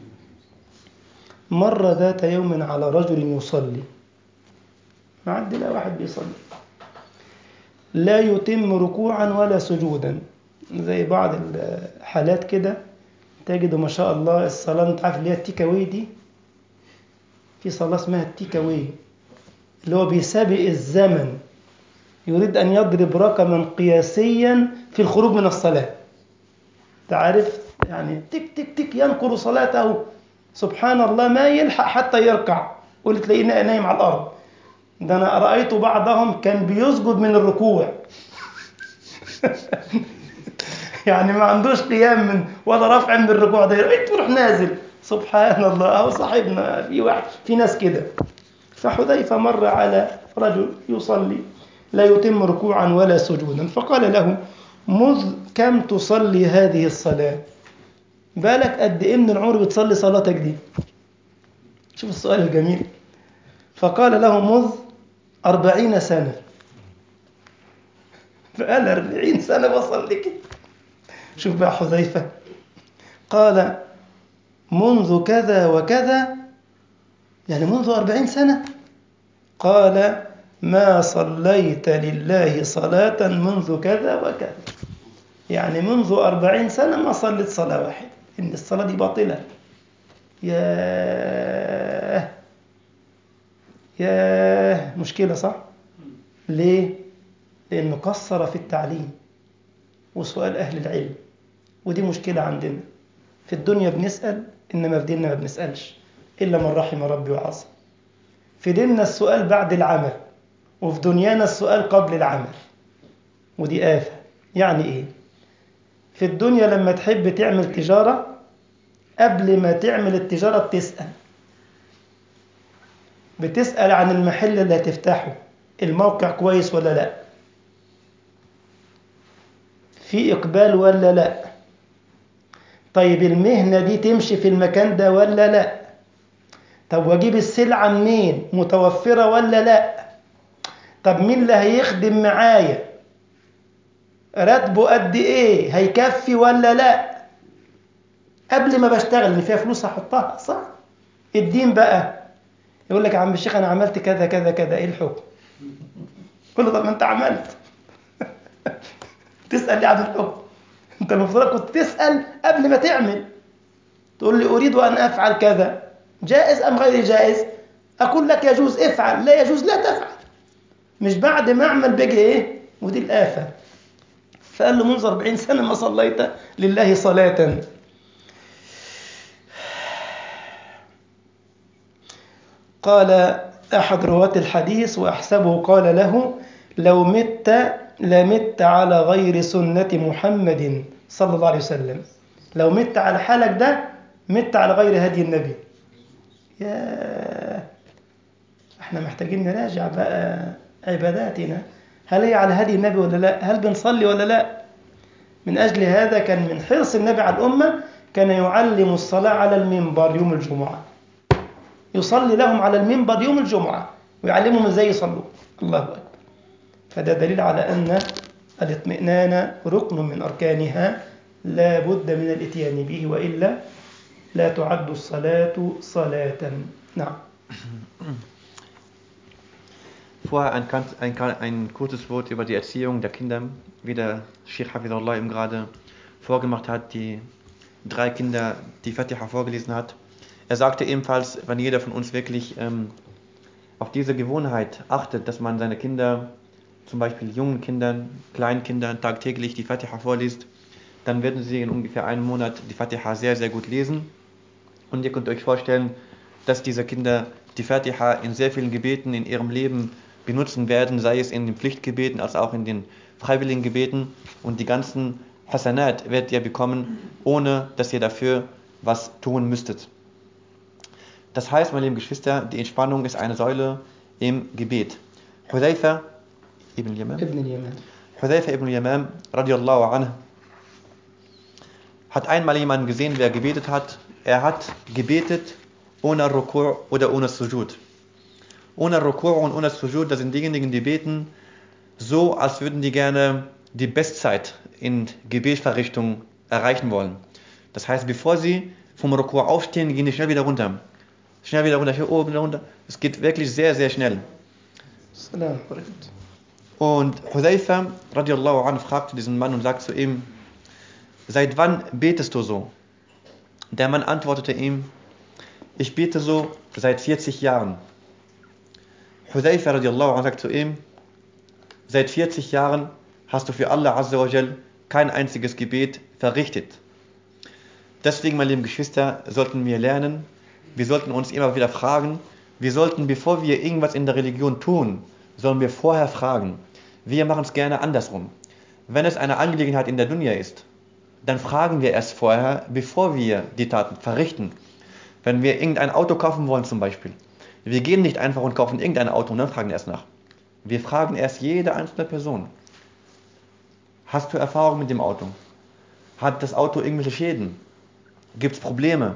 مر ذات يوم على رجل يصلي، معدي لا واحد بيصلي لا يتم ركوعا ولا سجودا، زي بعض الحالات كده تجد ما شاء الله الصلاة، انت عارف اللي هي التيك أواي دي، في صلاة اسمها التيك أواي اللي هو بيسابق الزمن، يريد أن يضرب رقما قياسيا في الخروج من الصلاة. تعرف يعني تك تك تك ينقر صلاته، سبحان الله ما يلحق حتى يركع، قلت تلاقيه نايم على الأرض. ده أنا رأيت بعضهم كان بيسجد من الركوع يعني ما عندوش قيام من ولا رفع من الركوع، ده تروح نازل. سبحان الله. أهو صاحبنا في واحد، في ناس كده. فحذيفة مر على رجل يصلي لا يتم ركوعا ولا سجودا، فقال له: مذ كم تصلي هذه الصلاة؟ بالك قد إيه من العمر بتصلي صلاتك دي؟ شوف السؤال الجميل. فقال له: مذ أربعين سنة. فقال: أربعين سنة بصلي كده. شوف بقى حذيفة، قال: منذ كذا وكذا، يعني منذ أربعين سنة. قال: ما صليت لله صلاة منذ كذا وكذا، يعني منذ أربعين سنة ما صليت صلاة واحدة، إن الصلاة دي باطلة. ياه ياه، مشكلة صح؟ ليه؟ لأنه قصر في التعليم وسؤال أهل العلم، ودي مشكلة عندنا. في الدنيا بنسأل، إنما في ديننا ما بنسألش إلا من رحم ربي وعصى. في ديننا السؤال بعد العمل، وفي دنيانا السؤال قبل العمل، ودي آفة. يعني إيه؟ في الدنيا لما تحب تعمل تجارة، قبل ما تعمل التجارة بتسأل بتسأل عن المحل اللي هتفتحه، الموقع كويس ولا لا، في إقبال ولا لا، طيب المهنة دي تمشي في المكان ده ولا لا، طب واجيب السلعة منين، متوفرة ولا لا، طب مين اللي هيخدم معايا، راتبه قد ايه، هيكفي ولا لا، قبل ما بشتغل ان فيها فلوس هحطها، صح؟ الدين بقى يقول لك: يا عم الشيخ انا عملت كذا كذا كذا، ايه الحكم؟ قل له: طب ما انت عملت تسأل لي عن الحكم؟ أنت المفروض كنت تسأل قبل ما تعمل، تقول لي أريد أن أفعل كذا، جائز أم غير جائز؟ أقول لك يجوز افعل، لا يجوز لا تفعل. مش بعد ما أعمل بقى إيه، ودي الآفة. فقال له منذ أربعين سنة ما صليت لله صلاة. قال أحد رواة الحديث وأحسبه قال له لو مت لمت على غير سنة محمد صلى الله عليه وسلم. لو مت على حالك ده مت على غير هدي النبي. يا احنا محتاجين نراجع بقى عباداتنا، هل هي على هدي النبي ولا لا؟ هل بنصلي ولا لا؟ من أجل هذا كان من حرص النبي على الأمة كان يعلم الصلاة على المنبر يوم الجمعة، يصلي لهم على المنبر يوم الجمعة ويعلمهم ازاي يصلوا. الله أكبر. فده دليل على أن الاطمئنان ركن من أركانها لا بد من الاتيان به، وإلا لا تعد الصلاة صلاة. نعم. Vorher ein, ein, ein kurzes Wort über die Erziehung der Kinder, wie der Sheikh Hafizahullah ihm gerade vorgemacht hat, die drei Kinder, die Fatiha vorgelesen hat. Er sagte ebenfalls, wenn jeder von uns wirklich ähm, auf diese Gewohnheit achtet, dass man seine Kinder, zum Beispiel jungen Kindern, kleinen Kindern, tagtäglich die Fatiha vorliest, dann werden sie in ungefähr einem Monat die Fatiha sehr, sehr gut lesen. Und ihr könnt euch vorstellen, dass diese Kinder die Fatiha in sehr vielen Gebeten in ihrem Leben benutzen werden, sei es in den Pflichtgebeten als auch in den freiwilligen Gebeten. Und die ganzen Hasanat werdet ihr bekommen, ohne dass ihr dafür was tun müsstet. Das heißt, meine lieben Geschwister, die Entspannung ist eine Säule im Gebet. Hudayfa ibn Yaman, Ibn Yaman. Hudayfa ibn Yaman radiallahu anhu hat einmal jemanden gesehen, wer gebetet hat. Er hat gebetet ohne Ruku' oder ohne Sujud. Ohne Ruku' und ohne Sujud, das sind diejenigen, die beten so, als würden die gerne die Bestzeit in Gebetsverrichtung erreichen wollen. Das heißt, bevor sie vom Ruku' aufstehen, gehen die schnell wieder runter. Schnell wieder runter, hier oben, runter. Es geht wirklich sehr, sehr schnell. Und Hudayfa radiallahu anhu fragte diesen Mann und sagt zu ihm, seit wann betest du so? Der Mann antwortete ihm, ich bete so seit vierzig Jahren. Hudayfa radiallahu anhu sagt zu ihm, seit vierzig Jahren hast du für Allah Azza wa Jal kein einziges Gebet verrichtet. Deswegen, meine lieben Geschwister, sollten wir lernen, wir sollten uns immer wieder fragen, wir sollten, bevor wir irgendwas in der Religion tun, sollen wir vorher fragen. Wir machen es gerne andersrum. Wenn es eine Angelegenheit in der Dunya ist, dann fragen wir erst vorher, bevor wir die Taten verrichten. Wenn wir irgendein Auto kaufen wollen zum Beispiel, wir gehen nicht einfach und kaufen irgendein Auto und dann fragen erst nach. Wir fragen erst jede einzelne Person. Hast du Erfahrung mit dem Auto? Hat das Auto irgendwelche Schäden? Gibt es Probleme?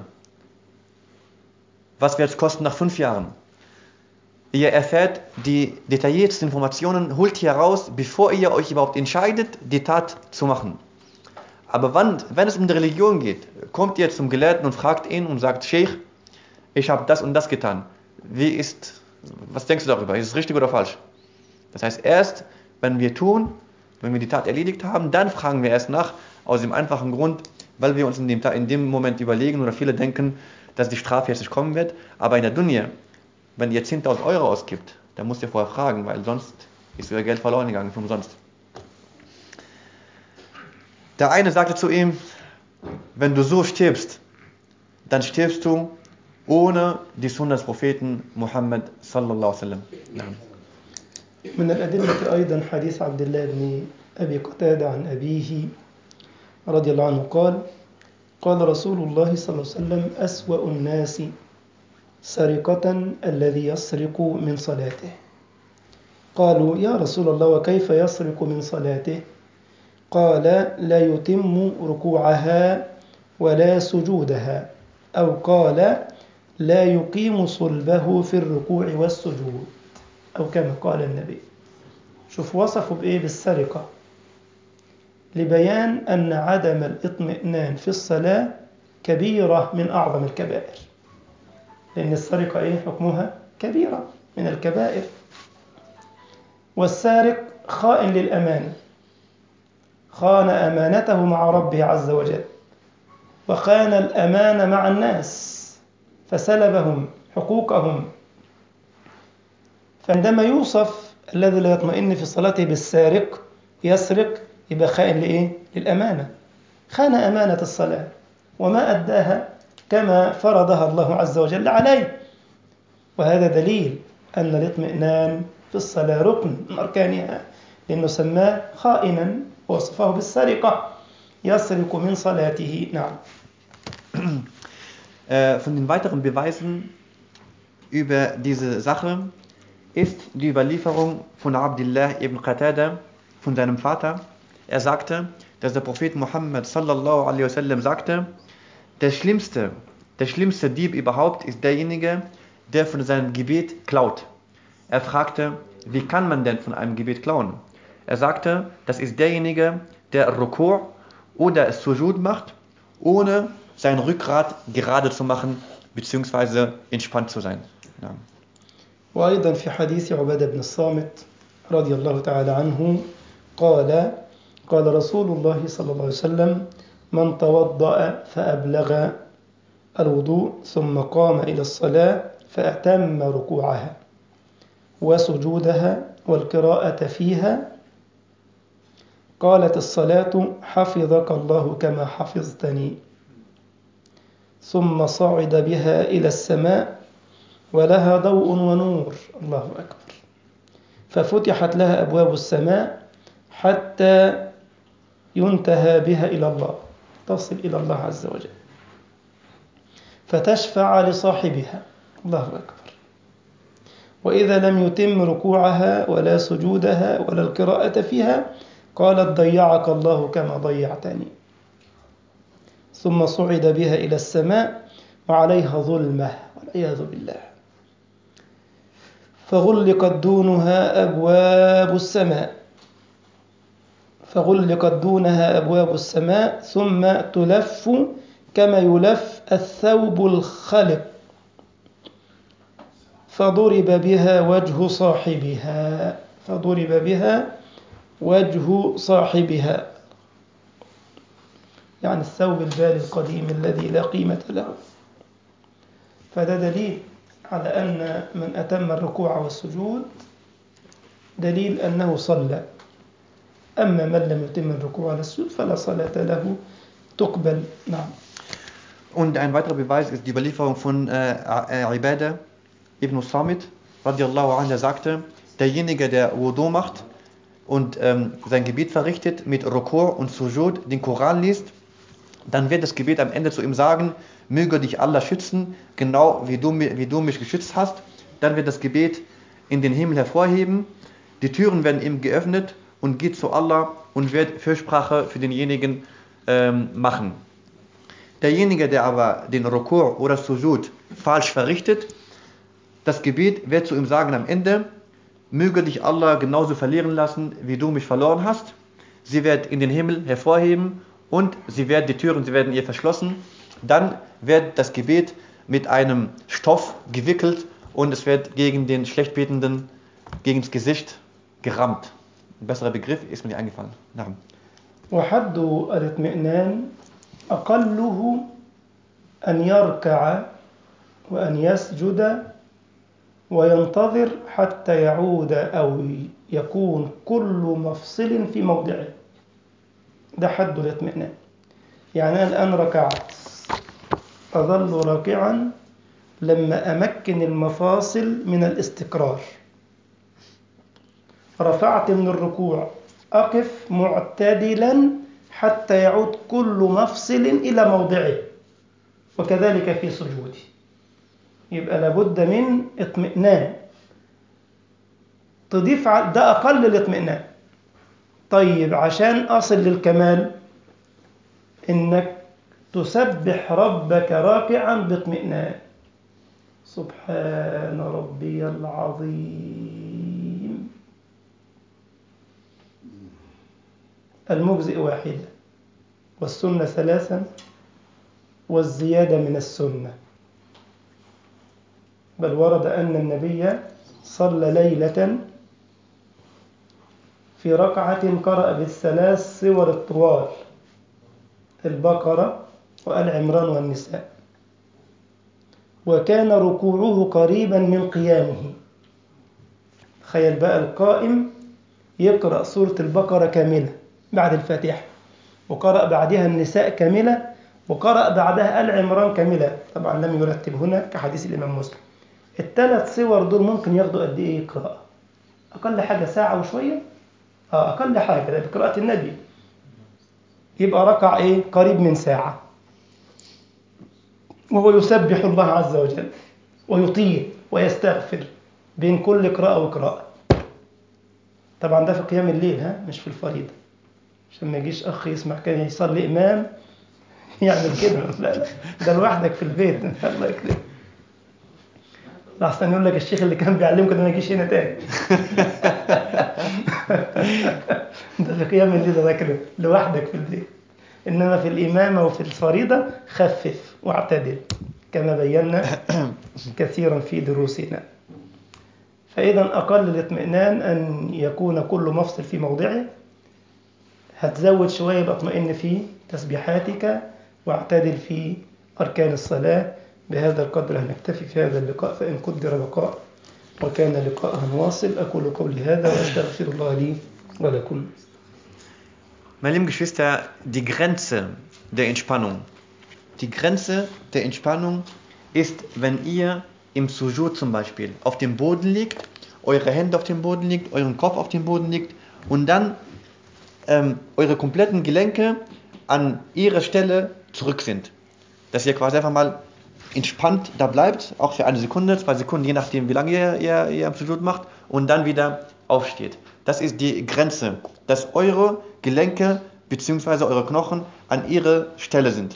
Was wird es kosten nach fünf Jahren? Ihr erfährt die detailliertesten Informationen, holt hier raus, bevor ihr euch überhaupt entscheidet, die Tat zu machen. Aber wann, wenn es um die Religion geht, kommt ihr zum Gelehrten und fragt ihn und sagt, Sheikh, ich habe das und das getan. Wie ist, was denkst du darüber? Ist es richtig oder falsch? Das heißt, erst wenn wir tun, wenn wir die Tat erledigt haben, dann fragen wir erst nach, aus dem einfachen Grund, weil wir uns in dem, in dem Moment überlegen oder viele denken, dass die Strafe jetzt nicht kommen wird. Aber in der Dunya, wenn ihr zehntausend Euro ausgibt, dann müsst ihr vorher fragen, weil sonst ist euer Geld verloren gegangen, für umsonst. Der eine sagte zu ihm, wenn du so stirbst, dann stirbst du ohne die Sunna des Propheten Muhammad sallallahu alaihi wasallam. من الأدلة أيضا حديث عبد الله بن أبي قتادة عن أبيه رضي الله عنه قال قال رسول الله صلى الله عليه وسلم أسوأ الناس سرقة الذي يسرق من صلاته. قالوا يا رسول الله وكيف يسرق من صلاته؟ قال لا يتم ركوعها ولا سجودها، أو قال لا يقيم صلبه في الركوع والسجود، أو كما قال النبي. شوف وصفوا بإيه؟ بالسرقة، لبيان أن عدم الاطمئنان في الصلاة كبيرة من أعظم الكبائر، لأن السرقة إيه؟ حكمها كبيرة من الكبائر. والسارق خائن للأمانة، خان أمانته مع ربه عز وجل، وخان الأمانة مع الناس فسلبهم حقوقهم. فعندما يوصف الذي لا يطمئن في صلاته بالسارق يسرق، يبقى خائن لإيه؟ للأمانة، خان أمانة الصلاة وما أداها كما فرضها الله عز وجل عليه. وهذا دليل أن الاطمئنان في الصلاة ركن من أركانها، لأنه سماه خائنا ووصفه بالسرقة، يسرق من صلاته. نعم. Von den weiteren Beweisen über diese Sache ist die Überlieferung von Abdullah ibn Qatada, von seinem Vater. Er sagte, dass der Prophet Muhammad sallallahu alaihi wasallam sagte, der schlimmste, der schlimmste Dieb überhaupt ist derjenige, der von seinem Gebet klaut. Er fragte, wie kann man denn von einem Gebet klauen? Er sagte, das ist derjenige, der Ruku' oder Sujud macht, ohne sein Rückgrat gerade zu machen, beziehungsweise entspannt zu sein. Ja. وأيضا في حديث عبادة بن الصامت رضي الله تعالى عنه قال قال رسول الله صلى الله عليه وسلم من توضأ فأبلغ الوضوء ثم قام إلى الصلاة فأتم ركوعها وسجودها والقراءة فيها قالت الصلاة حفظك الله كما حفظتني، ثم صعد بها إلى السماء ولها ضوء ونور، الله أكبر، ففتحت لها أبواب السماء حتى ينتهى بها إلى الله، تصل إلى الله عز وجل، فتشفع لصاحبها، الله أكبر، وإذا لم يتم ركوعها ولا سجودها ولا القراءة فيها قالت ضيعك الله كما ضيعتني، ثم صعد بها إلى السماء وعليها ظلمة والعياذ بالله، فغلقت دونها أبواب السماء فغلقت دونها أبواب السماء ثم تلف كما يلف الثوب الخلق، فضرب بها وجه صاحبها فضرب بها وجه صاحبها، يعني الثوب البالي القديم الذي لا قيمة له. فده دليل على أن من أتم الركوع والسجود دليل أنه صلى، أما من لم يتم الركوع والسجود فلا صلاة له تقبل. نعم. Und ein weiterer Beweis ist die Überlieferung von äh, Ibadah ibn Samit radiallahu anhu, der sagte, derjenige, der Wudu macht und ähm, sein Gebet verrichtet, mit Ruku' und Sujud den Koran liest, dann wird das Gebet am Ende zu ihm sagen, möge dich Allah schützen, genau wie du, wie du mich geschützt hast. Dann wird das Gebet in den Himmel hervorheben, die Türen werden ihm geöffnet und geht zu Allah und wird Fürsprache für denjenigen ähm, machen. Derjenige, der aber den Ruku' oder Sujud falsch verrichtet, das Gebet wird zu ihm sagen am Ende, möge dich Allah genauso verlieren lassen, wie du mich verloren hast. Sie wird in den Himmel hervorheben und sie werden, die Türen, sie werden ihr verschlossen. Dann wird das Gebet mit einem Stoff gewickelt und es wird gegen den Schlechtbetenden, gegen das Gesicht gerammt. Ein besserer Begriff ist mir nicht eingefallen. Naam. وحد الاطمئنان أقله أن يركع وأن يسجد وينتظر حتى يعود أو يكون كل مفصل في موضعه. ده حد الاطمئنان. يعني أنا الآن ركعت، أظل راكعا لما أمكن المفاصل من الاستقرار. رفعت من الركوع، أقف معتدلا حتى يعود كل مفصل إلى موضعه، وكذلك في سجودي. يبقى لابد من اطمئنان. تضيف ده أقل الاطمئنان. طيب عشان أصل للكمال إنك تسبح ربك راكعا باطمئنان، سبحان ربي العظيم. المجزئ واحدة والسنة ثلاثا والزيادة من السنة. بل ورد أن النبي صلى ليلة في ركعة قرأ بالثلاث سور الطوال: البقرة وآل عمران والنساء، وكان ركوعه قريبا من قيامه. تخيل بقى القائم يقرأ سورة البقرة كاملة بعد الفاتحة، وقرأ بعدها النساء كاملة، وقرأ بعدها آل عمران كاملة. طبعا لم يرتب هنا كحديث الإمام مسلم. الثلاث سور دول ممكن ياخدوا قد إيه قراءة؟ أقل حاجة ساعة وشوية. آه أقل حاجة ده بقراءة النبي، يبقى ركع إيه؟ قريب من ساعة، وهو يسبح الله عز وجل ويطيل ويستغفر بين كل قراءة وقراءة. طبعا ده في قيام الليل، ها، مش في الفريضة، عشان ما يجيش أخ يسمع كان يصلي إمام يعمل كده. لا لا، ده لوحدك في البيت. الله يكرمك. أحسن يقول لك الشيخ اللي كان بيعلمك ده ما يجيش هنا تاني. ده في قيام الليل ده كده لوحدك في البيت. إنما في الإمامة وفي الفريضة خفف واعتدل كما بينا كثيرا في دروسنا. فإذا أقل الاطمئنان أن يكون كل مفصل في موضعه. هتزود شوية يبقى اطمئن في تسبيحاتك واعتدل في أركان الصلاة. بهذا القدر هنكتفي في هذا اللقاء، فإن قدر بقاء وكان لقاء واصل. أقول قولي هذا وأستغفر الله لي ولكم. Meine lieben Geschwister, die Grenze der Entspannung. Die Grenze der Entspannung ist, wenn ihr im Sujud zum Beispiel auf dem Boden liegt, eure Hände auf dem Boden liegt, euren Kopf auf dem Boden liegt und dann ähm, eure kompletten Gelenke an ihre Stelle zurück sind. Dass ihr quasi einfach mal entspannt da bleibt, auch für eine Sekunde, zwei Sekunden, je nachdem wie lange ihr, ihr, ihr am Sujud macht, und dann wieder aufsteht. Das ist die Grenze, dass eure Gelenke bzw. eure Knochen an ihre Stelle sind.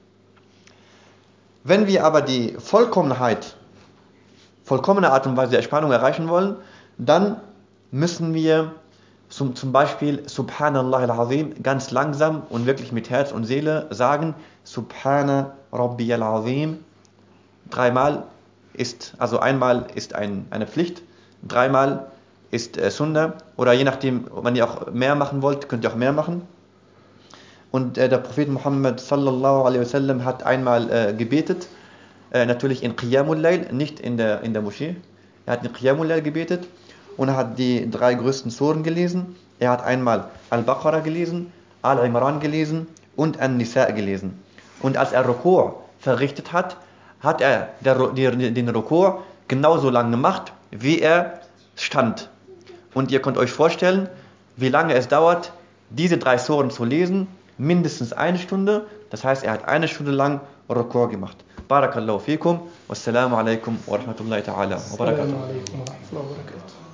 Wenn wir aber die Vollkommenheit, vollkommene Art und Weise der Entspannung erreichen wollen, dann müssen wir zum, zum Beispiel Subhanallah al-Azim ganz langsam und wirklich mit Herz und Seele sagen. Subhana Rabbi al-Azim. Dreimal ist, also einmal ist ein, eine Pflicht, dreimal ist äh, Sunnah, oder je nachdem, wenn ihr auch mehr machen wollt, könnt ihr auch mehr machen. Und äh, der Prophet Muhammad sallallahu alaihi wasallam hat einmal äh, gebetet, äh, natürlich in Qiyamul Layl, nicht in der, in der Moschee. Er hat in Qiyamul Layl gebetet und er hat die drei größten Suren gelesen. Er hat einmal Al-Baqarah gelesen, Al-Imran gelesen und An-Nisa gelesen. Und als er Ruku' verrichtet hat, hat er der, die, den Ruku' genauso lang gemacht, wie er stand. Und ihr könnt euch vorstellen, wie lange es dauert, diese drei Suren zu lesen. Mindestens eine Stunde. Das heißt, er hat eine Stunde lang Ruku' gemacht. Barakallahu fikum. Wassalamu alaikum wa rahmatullahi ta'ala wa barakatuh. Assalamu alaikum wa rahmatullahi wa barakatuh.